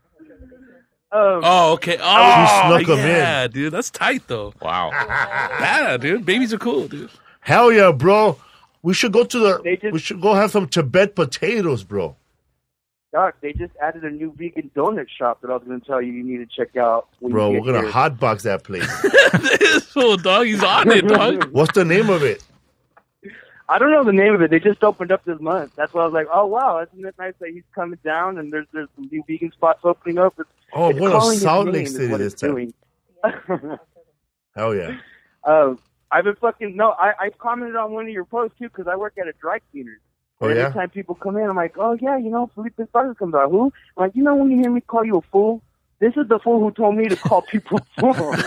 Okay.
She
Oh,
snuck 'em
yeah, dude. That's tight, though.
Wow.
Yeah, dude. Babies are cool, dude.
Hell yeah, bro. We should go we should go have some Tibet potatoes, bro.
Doc, they just added a new vegan donut shop that I was going to tell you need to check out. When
Bro,
you
we're
get
going to
here.
hotbox that place.
This fool, dog. He's on it, dog.
What's the name of it?
I don't know the name of it. They just opened up this month. That's why I was like, oh, wow, isn't it nice that he's coming down and there's some new vegan spots opening up. It's
Oh,
it's
we're in
calling his
Salt
name
Lake
is
City
what
this
it's
time.
doing.
Hell yeah.
I've been fucking, I commented on one of your posts, too, because I work at a dry cleaner.
Oh,
And
yeah?
every time people come in, I'm like, oh, yeah, you know, Felipe Esparza comes out. Who? I'm like, you know when you hear me call you a fool? This is the fool who told me to call people fools.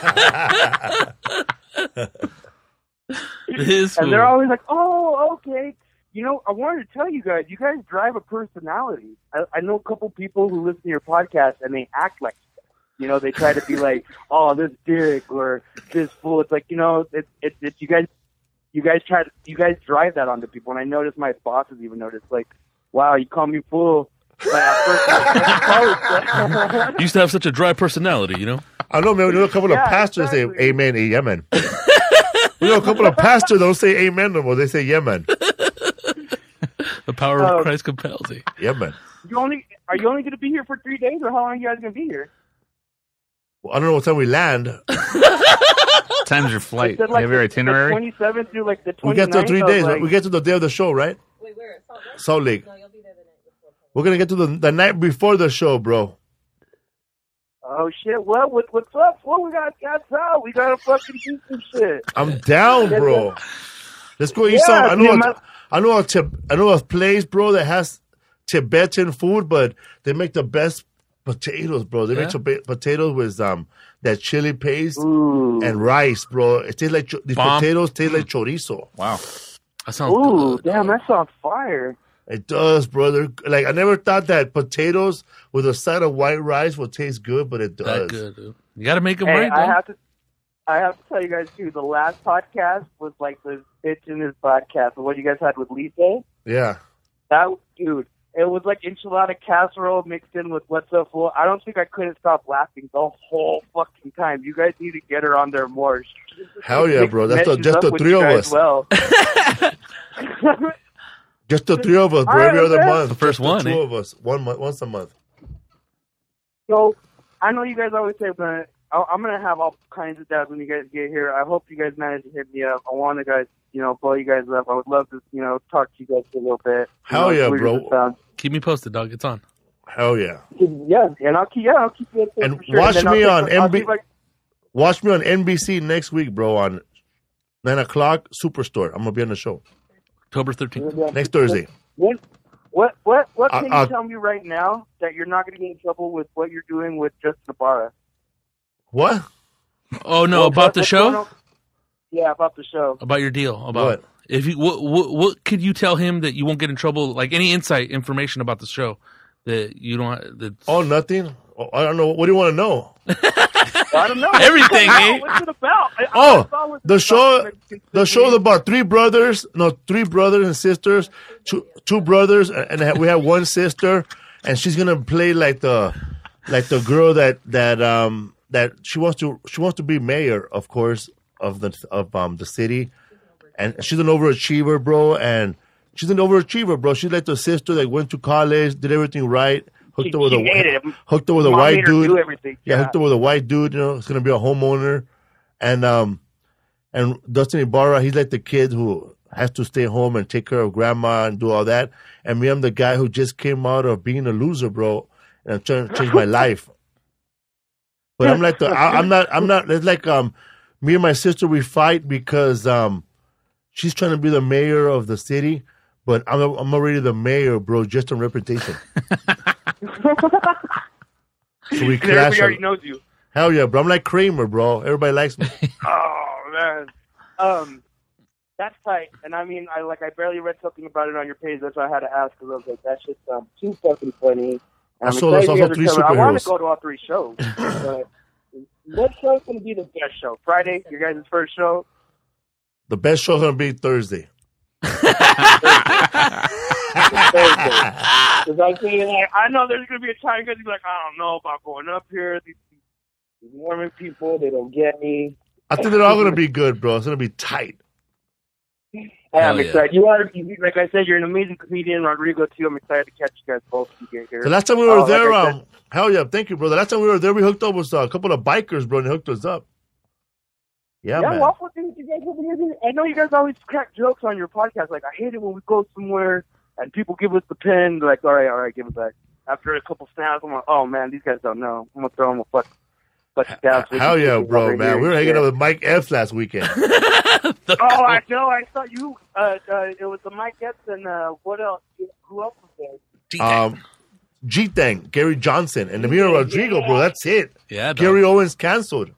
This
And
fool.
they're always like, oh, okay. You know, I wanted to tell you guys drive a personality. I know a couple people who listen to your podcast, and they act like, you know, they try to be like, oh, this dick or this fool. It's like, you know, it's you guys drive that onto people. And I noticed my bosses even noticed, like, wow, you call me fool. But at first,
You used to have such a dry personality, you know?
I know, man. We know a couple of pastors say amen, amen. We know a couple of pastors don't say amen no more. They say yemen.
The power of Christ compels it.
Yeah, man.
are you only going to be here for 3 days, or how long are you guys going to be here?
Well, I don't know what time we land.
Time's your flight?
Said,
You have your
the
itinerary?
27th through like the 29th.
We get to 3
I was
days.
like,
We get to the day of the show, right?
Wait, where?
Salt Lake. No, you'll be there the night before. We're going to get to the night before the show, bro.
oh shit! Well, what's up? Well, we got out. We got to fucking do some shit.
I'm down, bro. Let's go eat
Yeah,
some. I know a place, bro, that has Tibetan food, but they make the best potatoes, bro. They make potatoes with that chili paste and rice, bro. It tastes like these potatoes taste like chorizo.
Wow,
that sounds
good. Damn, that sounds fire.
It does, brother. Like I never thought that potatoes with a side of white rice would taste good, but it does.
That good, dude. You got to make them
Hey,
right, though.
I have to tell you guys too. The last podcast was like the bitch in this podcast, the one you guys had with Lisa.
Yeah.
That dude, it was like enchilada casserole mixed in with what's up, fool. I don't think I couldn't stop laughing the whole fucking time. You guys need to get her on there more.
Hell yeah, bro. That's just the three of us.
Well.
Just the three of us, bro.
All
Every
right,
other
man.
month.
The first
Just
one,
the two
eh?
of us. Once a month.
So, I know you guys always say, but I'm going to have all kinds of dads when you guys get here. I hope you guys manage to hit me up. I want to guys, blow you guys up. I would love to, talk to you guys for a little bit.
Hell yeah,
weird as
bro.
it sounds.
Keep me posted, dog. It's on.
Hell yeah.
Yeah, and I'll keep you updated
And
for sure.
watch
And then
me
I'll
on
I'll see if I-
Watch me on NBC next week, bro, on 9 o'clock, Superstore. I'm going to be on the show.
October 13th.
Next Thursday.
What can
I'll-
you tell me right now that you're not going to get in trouble with what you're doing with Justin Ibarra?
What?
Oh no, about the
what's going
show?
on? Yeah, about the show.
About your deal? About
What?
If you what could you tell him that you won't get in trouble? Like any insight information about the show that you don't. That
Oh, nothing? Oh, I don't know. What do you want to know?
I don't know.
Everything, eh?
What's it about?
Oh, the show is about three brothers and sisters, two brothers, and we have one sister, and she's gonna play like the girl that she wants to be mayor, of course, of the city, and she's an overachiever, bro, and she's an overachiever, bro. She's like the sister that went to college, did everything right. Hooked up with a white dude. Yeah, hooked up with a white dude. You know, it's gonna be a homeowner, and Dustin Ibarra, he's like the kid who has to stay home and take care of grandma and do all that. And me, I'm the guy who just came out of being a loser, bro, and I'm trying to change my life. But I'm like I'm not. It's like me and my sister, we fight because she's trying to be the mayor of the city. But I'm already the mayor, bro, just on reputation. So we clash.
Everybody already knows you.
Hell yeah, bro. I'm like Kramer, bro. Everybody likes me.
Oh man, that's tight. And I mean, I barely read something about it on your page. That's why I had to ask, because I was like, that shit's too fucking funny. And
I saw there's also three
I want
superheroes.
to go to all three shows. But what show's going to be the best show? Friday, your guys' first show.
The best show's gonna be Thursday.
Because I'm saying, like, I know there's going to be a time because you're like, I don't know about going up here. These Mormon people, they don't get me.
I think they're all gonna be good, bro. It's gonna be tight.
I'm excited. Like I said, you're an amazing comedian, Rodrigo, too. I'm excited to catch you guys both when you get here.
The last time we were there,
like I said,
hell yeah, thank you, bro. The last time we were there, we hooked up with a couple of bikers, bro, and they hooked us up. Yeah, man.
Waffle things you guys over here. I know you guys always crack jokes on your podcast. Like, I hate it when we go somewhere and people give us the pen. Like, all right, give it back. After a couple snaps, I'm like, oh man, these guys don't know. I'm gonna throw them a fuck down.
Hell yeah, bro, man. We were hanging out with Mike Epps last weekend.
Oh, I know. I saw you. It was the Mike Epps and what else? Who else was there?
G-Thang, Gary Johnson, and Emilio Rodrigo, bro. That's it.
Yeah,
Gary Owens canceled.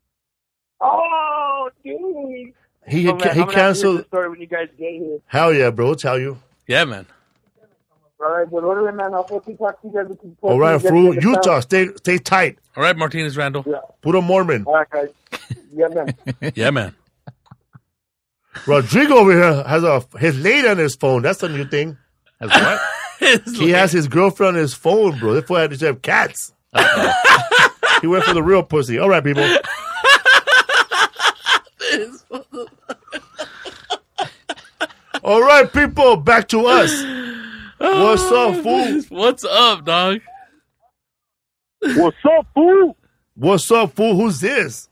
Oh, dude.
He
I'm gonna
canceled.
have to hear the story when you guys get here.
Hell yeah, bro. I'll tell you.
Yeah, man.
All right, but order it, man. I'll fucking talk to you guys.
All right, through Utah. Stay tight.
All right, Martinez Randall.
Yeah.
Put a Mormon.
All right, guys. Yeah, man.
Yeah, man.
Rodrigo over here has his lady on his phone. That's a new thing.
Has what?
He has his girlfriend on his phone, bro. That's why I had to have cats. He went for the real pussy. All right, people. All right, people. Back to us. What's up, fool?
What's up, dog?
What's up, fool?
What's up, fool? Who's this?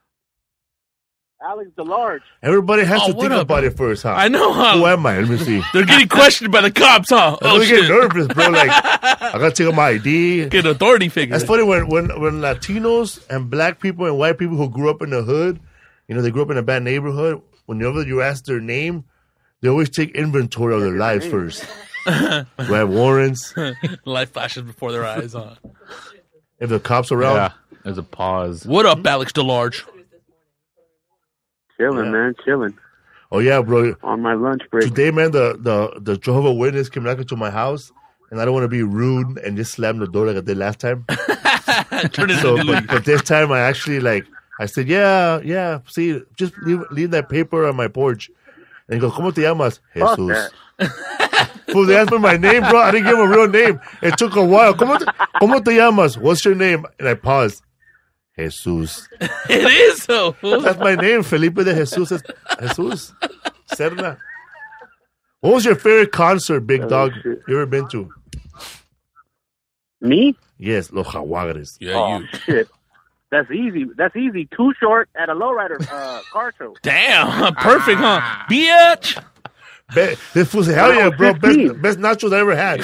Alex DeLarge.
Everybody has to
what
think
up,
about
bro?
it first, huh?
I know, huh?
Who am I? Let me see.
They're getting questioned by the cops, huh?
I'm getting nervous, bro. Like, I gotta take out my ID.
Get an authority figure.
That's funny when Latinos and black people and white people who grew up in the hood, you know, they grew up in a bad neighborhood. Whenever you ask their name, they always take inventory of their lives first. Do I have warrants?
Life flashes before their eyes, huh?
If the cops around,
Yeah, there's a pause.
What up, Alex DeLarge?
Chilling, man, chilling.
Oh yeah, bro.
On my lunch break.
Today, man, the Jehovah's Witness came knocking to my house, and I don't want to be rude and just slam the door like I did last time. But this time, I actually I said, yeah. See, just leave that paper on my porch. And he goes, ¿Cómo te llamas? Jesus. Fool, they asked me my name, bro. I didn't give him a real name. It took a while. ¿Cómo te llamas? What's your name? And I paused. Jesus.
It is so.
That's my name, Felipe de Jesus. Jesus. Serna. What was your favorite concert, big dog, you ever been to?
Me?
Yes, Los Jaguares.
Yeah,
Shit. That's easy. Too Short at a lowrider car show.
Damn, perfect, huh? Bitch.
This fool said, hell yeah, bro. Best nachos I ever had.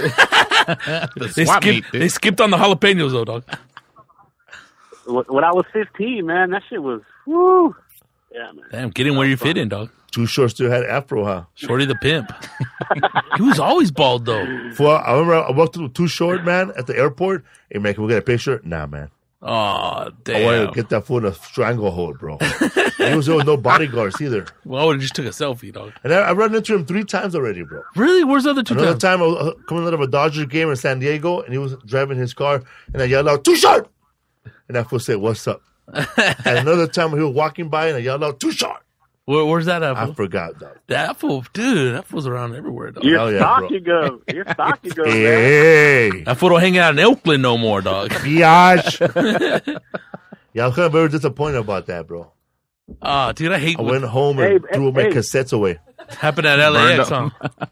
They skipped on the jalapenos, though, dog.
When I was 15, man, that shit was, woo. Yeah, man.
Damn, get in where you fit in, dog.
Too Short still had afro, huh?
Shorty the pimp. He was always bald, though.
I remember I walked through Too Short, man, at the airport. Hey, man, can we get a picture? Nah, man.
Oh, damn.
I wanted to get that fool in a stranglehold, bro. He was there with no bodyguards either.
Well, I would have just took a selfie, dog.
And I run into him 3 times already, bro.
Really? Where's the other 2
Another
times?
time I was coming out of a Dodgers game in San Diego, and he was driving his car, and I yelled out, Too Short! And that fool said, what's up? And another time he was walking by, and I yelled out, Too Short!
Where's that at?
I forgot, dog.
That fool, dude, that fool's around everywhere, dog.
You're stalking him. You're stalking him, man.
Hey.
That fool don't hang out in Oakland no more, dog.
Biatch. Yeah, I'm kind of very disappointed about that, bro.
Dude, I hate.
I went home and threw my cassettes away.
Happened at LAX, huh?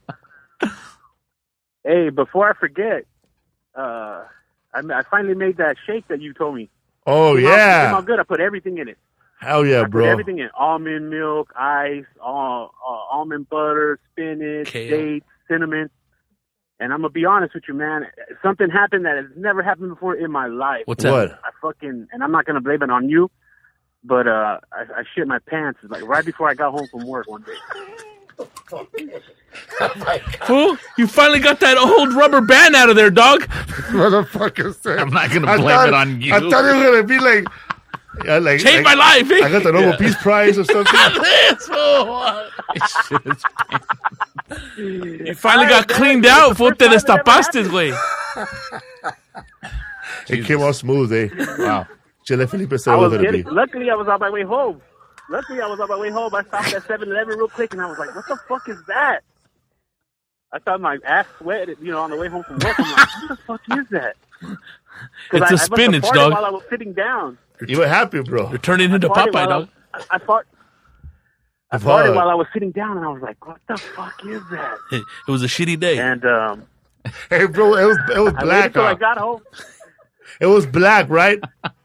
Hey, before I forget, I finally made that shake that you told me.
Oh,
It
yeah.
came out good. I put everything in it.
Hell yeah,
I put
bro.
everything in. Almond milk, ice, almond butter, spinach, dates, cinnamon. And I'm going to be honest with you, man. Something happened that has never happened before in my life.
What's that? What?
And I'm not going to blame it on you, but I shit my pants like right before I got home from work one day.
Fool, you finally got that old rubber band out of there, dog.
Motherfucker said.
I'm not going to blame it on you.
I thought it was going to be like
Changed my life.
I got the Nobel Peace Prize or something.
You finally got cleaned out, fool. Te destapaste, güey.
It came out smooth, eh? Wow. Chile Felipe said
I
it was
was
going to be.
luckily, I was on my way home. I stopped at 7-Eleven real quick, and I was like, what the fuck is that? I thought my ass sweated, on the way home from work. I'm like, what the fuck is that?
It's a spinach, dog.
While I was sitting down.
You were happy, bro.
You're turning into Popeye, dog.
I farted while I was sitting down, and I was like, what the fuck is that?
It was a shitty day.
And,
hey, bro, it was
I
black.
waited till I
Huh?
got home.
It was black, right?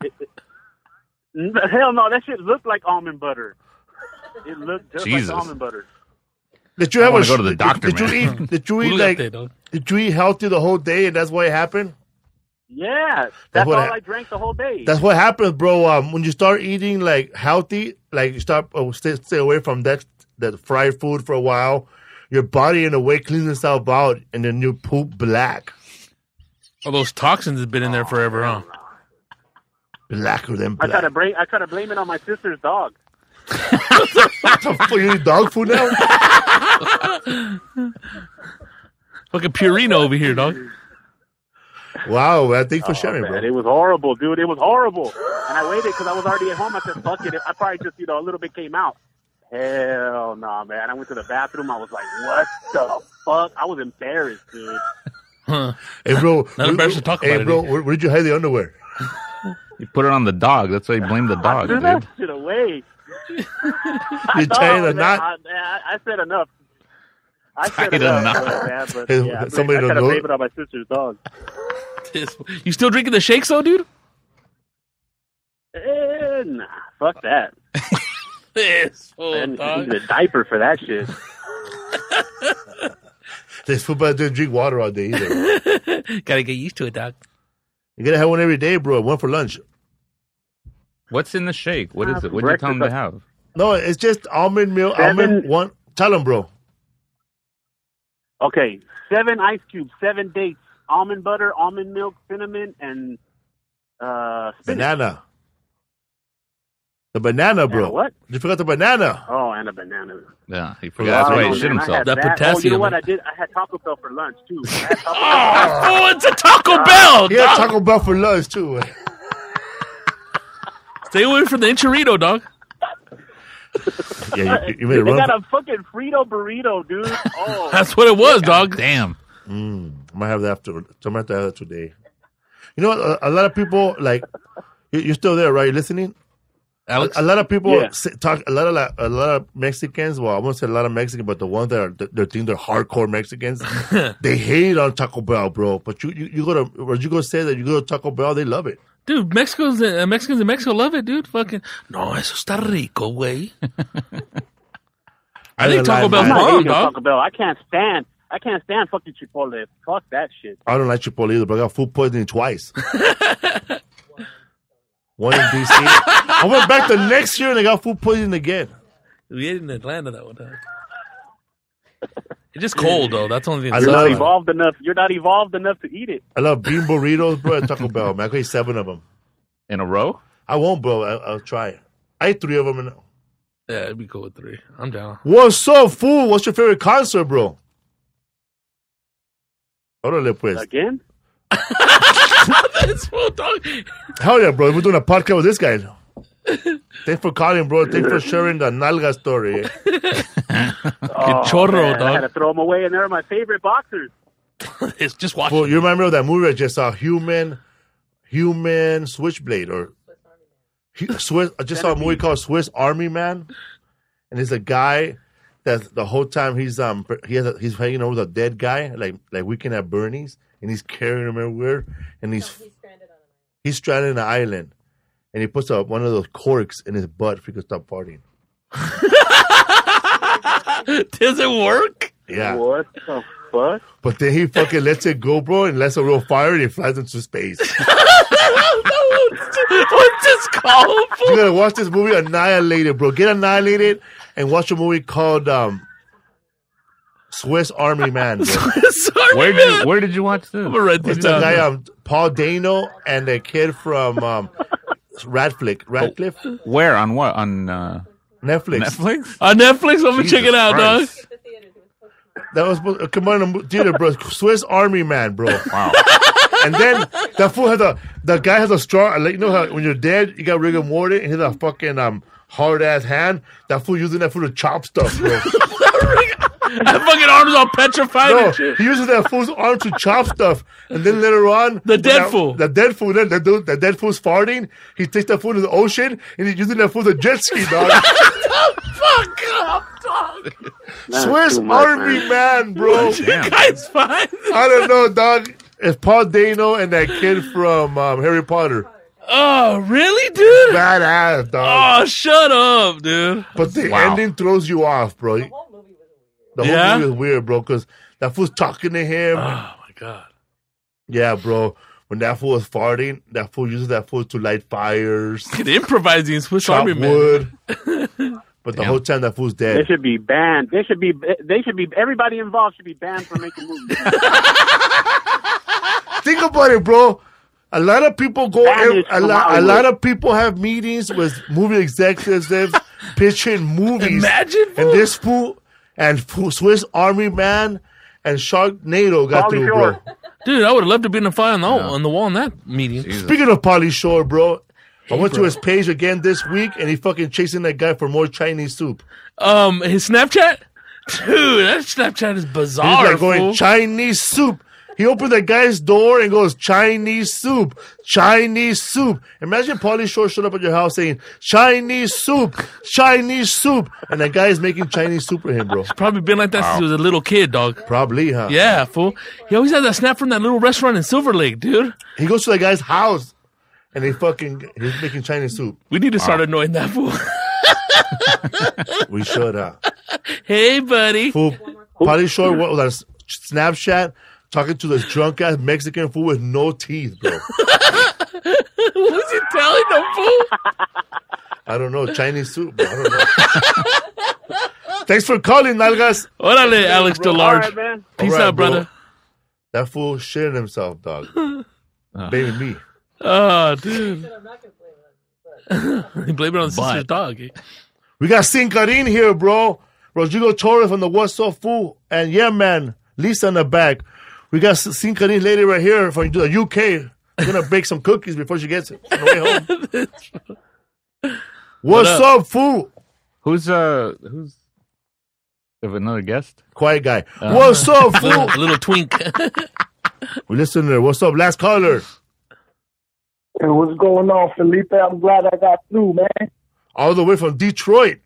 Hell no, that shit looked like almond butter. It looked just
Jesus.
like almond butter.
Did you ever
go to the doctor,
Did you eat
Look
like?
at that, dog.
Did you eat healthy the whole day, and that's what happened?
Yeah, that's
what
all I drank the whole day.
That's what happens, bro. When you start eating like healthy, like you start stay away from that fried food for a while, your body in a way cleans itself out, and then you poop black.
All those toxins have been in there forever, huh?
Blacker than
I
black.
try to blame it on my sister's dog.
You eat dog food now?
Fucking Purina over here, dog.
Wow, man. Thanks for sharing,
Man,
bro.
it was horrible, dude. It was horrible. And I waited because I was already at home. I said, fuck it. I probably just, a little bit came out. Hell no, man. I went to the bathroom. I was like, what the fuck? I was embarrassed, dude.
Huh.
Hey, bro.
Not embarrassed to talk about
Hey,
it.
bro, where did you hide the underwear?
You put it on the dog. That's why you blame the dog,
Threw
dude.
that shit away.
You tying a knot?
I said enough. I
Tied
said
a
enough.
knot.
Man, but,
Hey,
yeah,
somebody
I
don't
try to
know?
blame it on my sister's dog.
You still drinking the shakes, though, dude?
Nah, fuck that.
Yes,
I need a diaper for that shit.
This football didn't drink water all day either.
Gotta get used to it, dog.
You gotta have one every day, bro. One for lunch.
What's in the shake? What is it? What did you tell him to have?
No, it's just almond milk.
7
Almond one. Tell him, bro.
Okay, 7 ice cubes, 7 dates, almond butter, almond milk, cinnamon, and spinach.
Banana. The banana, bro.
And what?
You forgot the banana.
Oh, and a banana.
Yeah, he forgot. That's why he shit himself.
That
Oh, you
potassium.
know what I did? I had Taco Bell for lunch, too. I had Taco
Oh, it's a Taco Bell,
He had
dog.
Taco Bell for lunch, too.
Stay away from the enchilito, dog.
Yeah, you made a
They
run.
got a fucking Frito burrito, dude. Oh,
That's what it was, dog.
Damn.
I might have that after. I might have to have that today. You know what? A lot of people, like, you're still there, right? You're listening?
Alex?
A lot of people
Yeah.
talk. A lot of Mexicans. Well, I won't say a lot of Mexicans, but the ones that they think they're hardcore Mexicans, they hate on Taco Bell, bro. But you go to, or you go say that you go to Taco Bell, they love it.
Dude, Mexicans in Mexico love it, dude. Fucking, no, eso está rico, güey. I think Taco Bell's
I'm not
bomb,
hating on
dog.
Taco Bell. I can't stand fucking Chipotle. Fuck that shit.
I don't like Chipotle either, but I got food poisoning twice. One in DC. I went back the next year and I got food poisoning again.
We ate in Atlanta that one time. It's just cold though. That's the only thing.
I
You're
love
not
it.
evolved enough. You're not evolved enough to eat it.
I love bean burritos, bro, at Taco Bell, man. I could eat 7 of them.
In a row?
I won't, bro. I'll try it. I ate 3 of them.
Yeah, it'd be cool with 3. I'm down.
What's up, fool? What's your favorite concert, bro? Órale, pues.
Again?
That's full dog.
Hell yeah, bro. We're doing a podcast with this guy. Thanks for calling, bro. Thanks for sharing the nalga story.
Chorro,
man, I
dog.
had to throw them away, and they're my favorite boxers.
It's just watch.
Well, you remember that movie I just saw, Human Switchblade, or Swiss? I just saw a movie called Swiss Army Man, and it's a guy that the whole time he's hanging over with a dead guy, like Weekend at Bernie's, and he's carrying him everywhere, and he's stranded on an island, and he puts one of those corks in his butt if he could stop farting.
Does it work?
Yeah.
What the fuck?
But then he fucking lets it go, bro, and lets a real fire, and he flies into space.
What's this called?
You gotta watch this movie, Annihilated, bro. Get Annihilated and watch a movie called Swiss Army Man, bro.
Where did you watch this?
I'm gonna write this
It's a
down.
guy, Paul Dano, and the kid from Radcliffe.
Where? On what? On
Netflix.
Netflix?
On Netflix, I'm gonna
Jesus
check it out,
Christ.
dog.
That was come on in the theater, bro. Swiss Army Man, bro.
Wow.
And then that fool had the guy has a straw. Like, you know how when you're dead, you got rigor mortis, and he has a fucking hard ass hand. That fool using that fool to chop stuff, bro.
That fucking arm's all petrified
No,
and shit.
he uses that fool's arm to chop stuff, and then later on,
The dead fool.
the dead fool, then the dead fool's farting. He takes that fool to the ocean, and he's using that fool as a jet ski, dog.
Fuck up, dog.
Swiss Army Man, bro.
You guys fine?
I don't know, dog. It's Paul Dano and that kid from Harry Potter.
Oh, really, dude?
Badass, dog.
Oh, shut up, dude.
But the
Wow.
ending throws you off, bro. The whole movie was weird, bro, because that fool's talking to him.
Oh, my God.
Yeah, bro. When that fool was farting, that fool uses that fool to light fires,
Kid improvising in Swiss
chop
Army Man.
wood. But the whole time that fool's
They
dead.
should be banned. They should be. Everybody involved should be banned from making movies.
Think about it, bro. A lot of people go.
Banished
A
from
lot
Hollywood.
of people have meetings with movie executives pitching movies.
Imagine,
And this fool and Swiss Army Man and Sharknado got
Pauly
through,
Shore.
bro.
Dude, I would have loved to be in the fire on the wall in that meeting.
Speaking of Pauly Shore, bro, I went to his page again this week, and he fucking chasing that guy for more Chinese soup.
His Snapchat? Dude, that Snapchat is
He's
bizarre,
like going,
fool.
Chinese soup. He opened the guy's door and goes, Chinese soup, Chinese soup. Imagine Pauly Shore showed up at your house saying, Chinese soup, Chinese soup. And that guy is making Chinese soup for him, bro.
Probably been like that since he was a little kid, dog.
Probably, huh?
Yeah, fool. He always had that snap from that little restaurant in Silver Lake, dude.
He goes to that guy's house and he's making Chinese soup.
We need to start annoying that fool.
We should, huh?
Hey, buddy.
Fool, Pauly Shore, what was that? Snapchat talking to this drunk ass Mexican fool with no teeth, bro.
What was he telling them, fool?
I don't know. Chinese soup, bro. I don't know. Thanks for calling, Nalgas.
Órale, Alex DeLarge.
All right, man.
Peace
All right,
out,
bro.
brother.
That fool shitting himself, dog. Baby me.
Oh, dude. He blamed it on the sister's dog. Eh?
We got Sin Karin here, bro. Rodrigo Torres from the What's Up Fool. And yeah, man, Lisa in the back. We got Sin Karin lady right here from the UK. She's going to bake some cookies before she gets it on the way home. What's up, fool?
Who's have another guest?
Quiet guy. What's up, fool?
Little twink.
We listen there. What's up? Last caller.
Hey, what's going on, Felipe? I'm glad I got through, man.
All the way from Detroit.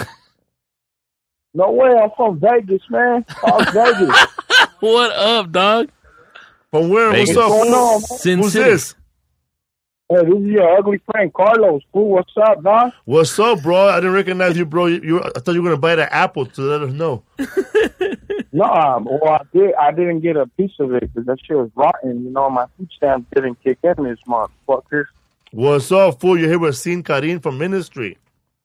No way, I'm from Vegas, man. Las Vegas.
What up, dog?
From where?
Vegas.
What's up?
What's going on, man?
Sin
Who's
City.
this?
Hey, this is your ugly friend, Carlos. Fool, what's up, dog?
What's up, bro? I didn't recognize you, bro. I thought you were going to bite an apple to let us know.
No, well, I didn't get a piece of it because that shit was rotten. You know, my food stamp didn't kick in this month, fuckers.
What's up, fool? You're here with Sin Karim from Ministry.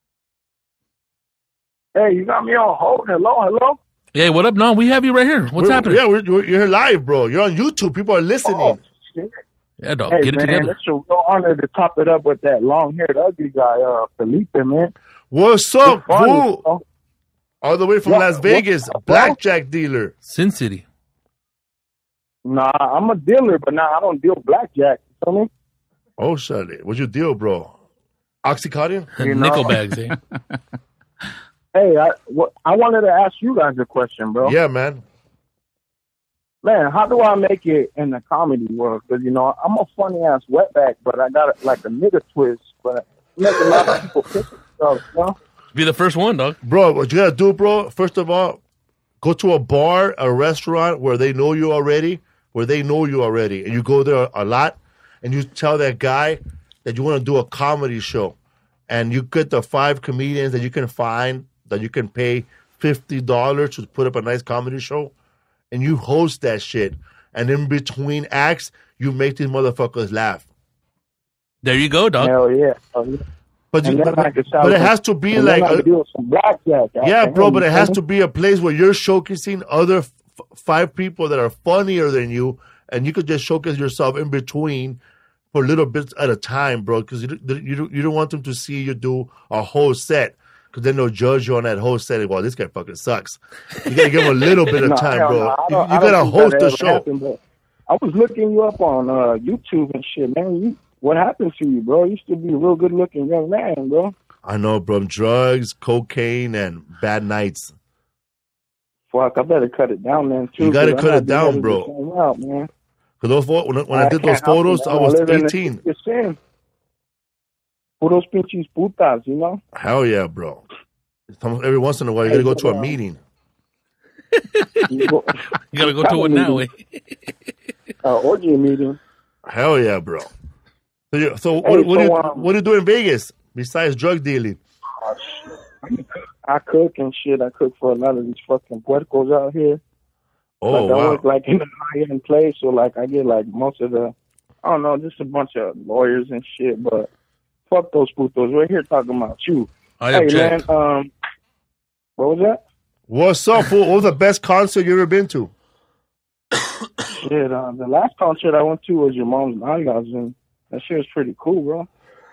Hey, you got me on hold. Hello?
Hey, what up? No, we have you right here. What's happening?
Yeah, you're here live, bro. You're on YouTube. People are listening.
Oh, shit.
Yeah, dog.
Hey,
Get it
man,
together.
it's a real honor to top it up with that long-haired ugly guy, Felipe, man.
What's up,
funny,
fool?
bro.
All the way from Las Vegas,
up, bro?
blackjack dealer.
Sin City.
Nah, I'm a dealer, but I don't deal blackjack. You feel me?
Oh, shit. What'd you deal, bro? Oxycontin?
You know?
Nickel bags, eh?
Hey, I wanted to ask you guys a question, bro.
Yeah, man.
Man, how do I make it in the comedy world? Because, you know, I'm a funny-ass wetback, but I got, like, a nigga twist. But I make a lot of people piss themselves, you know?
Be the first one, dog.
Bro, what you got to do, bro, first of all, go to a bar, a restaurant where they know you already, and you go there a lot, and you tell that guy that you want to do a comedy show. And you get the 5 comedians that you can find, that you can pay $50 to put up a nice comedy show. And you host that shit. And in between acts, you make these motherfuckers laugh.
There you go, dog.
Hell yeah.
But it has to be like
some blackjack.
Yeah, bro, but it has to be a place where you're showcasing other 5 people that are funnier than you, and you could just showcase yourself in between for little bits at a time, bro, because you don't want them to see you do a whole set, because then they'll judge you on that whole set and go, this guy fucking sucks. You got to give them a little bit of time, bro. You got to host the show.
I was looking you up on YouTube and shit, man. What happened to you, bro? You used to be a real good-looking young man, bro.
I know, bro. Drugs, cocaine, and bad nights.
Fuck, I better cut it down, then, too.
You got to cut it down, bro.
Out, man.
Because when I did those photos, I was 18.
Puros pinches putas, you know?
Hell yeah, bro. Every once in a while, you got to go to a meeting.
You got to go to it now, eh?
Orgy meeting.
Hell yeah, bro. So what do you do in Vegas besides drug dealing?
Oh, shit. I cook and shit. I cook for a lot of these fucking puercos out here.
Oh,
like, I
wow.
work like in a high-end place, so like I get like most of the, I don't know, just a bunch of lawyers and shit. But fuck those putos. We're here talking about you.
I
hey
object.
man, what was that?
What's up, fool? What was the best concert you ever been to?
Shit, the last concert I went to was your mom's nalgas, and that shit was pretty cool, bro.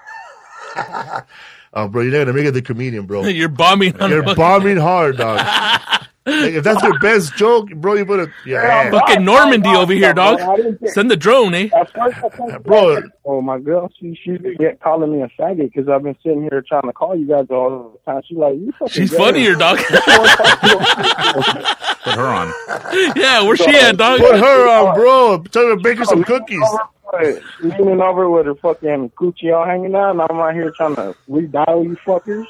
Oh, bro, you're not gonna make it the comedian, bro.
You're bombing.
You're bombing hard, dog. Like, if that's your best joke, bro, you better. Yeah,
Fucking Normandy over here, dog. Send the drone, eh?
Bro.
Oh, my girl, she get calling me a faggot because I've been sitting here trying to call you guys all the time. She's like, you fucking
She's
gay.
funnier, dog.
Put her on.
Yeah, where's she at, dog?
Put her on, bro. Tell her to bake her some cookies.
Leaning over with her fucking coochie all hanging out, and I'm out here trying to redial you fuckers.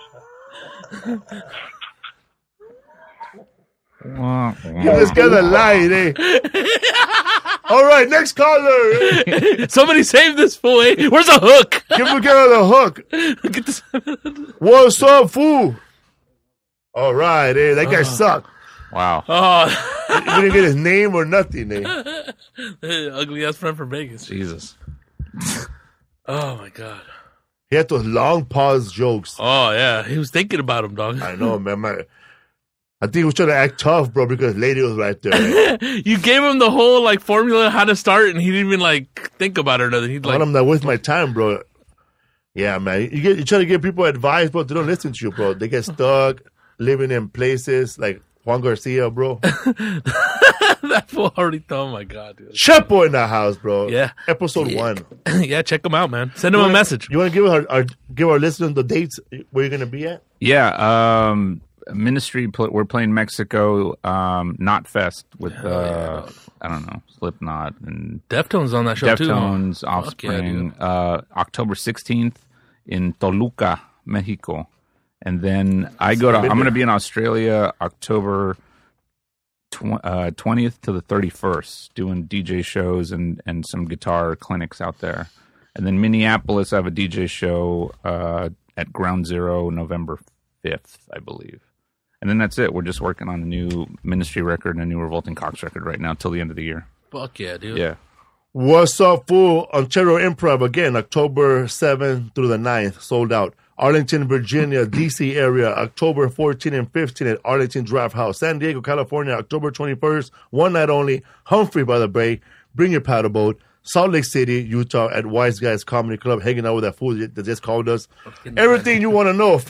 Give this guy the light, eh? All right, next caller.
Somebody save this fool, eh? Where's the hook?
Give him the hook.
Get this.
What's up, fool? All right, eh? That guy sucked.
Wow.
Oh.
You didn't get his name or nothing, eh?
Ugly ass friend from Vegas.
Jesus.
Oh my god.
He had those long pause jokes.
Oh yeah, he was thinking about him, dog.
I know, man. I think he was trying to act tough, bro, because lady was right there. Eh?
You gave him the whole like formula how to start, and he didn't even like think about it or nothing. He'd
I
like,
want him to waste my time, bro. Yeah, man. You try to give people advice, bro. They don't listen to you, bro. They get stuck living in places like Juan Garcia, bro.
that fool already. Oh my god, dude.
Chepo in the house, bro.
Yeah.
Episode 1.
Yeah, check him out, man. Send him a message.
You want to give our listeners the dates where you're gonna be at?
Yeah. Ministry, we're playing Mexico, Knot Fest with, I don't know, Slipknot and
Deftones on that show too.
Deftones, Offspring, October 16th in Toluca, Mexico. And then I'm going to be in Australia October 20th to the 31st doing DJ shows and some guitar clinics out there. And then Minneapolis, I have a DJ show at Ground Zero November 5th, I believe. And then that's it. We're just working on a new Ministry record and a new Revolting Cocks record right now till the end of the year.
Fuck yeah, dude.
Yeah.
What's up, fool? Ontario Improv again, October 7th through the 9th, sold out. Arlington, Virginia, D.C. area, October 14 and 15 at Arlington Draft House. San Diego, California, October 21st, one night only. Humphrey by the Bay, bring your paddle boat. Salt Lake City, Utah, at Wise Guys Comedy Club, hanging out with that fool that just called us. Everything you want to know,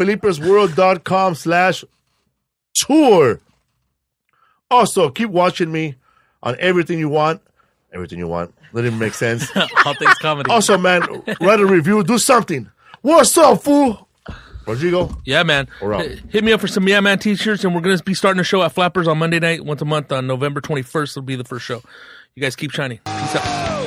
Felipe'sWorld.com/tour. Also, keep watching me on Everything You Want. Everything You Want. That didn't make sense.
All things comedy.
Also, man, write a review. Do something. What's up, fool? Rodrigo?
Yeah, man.
We're out.
Hit me up for some Yeah Man t-shirts, and we're going to be starting a show at Flappers on Monday night, once a month on November 21st. Will be the first show. You guys keep shining. Peace out.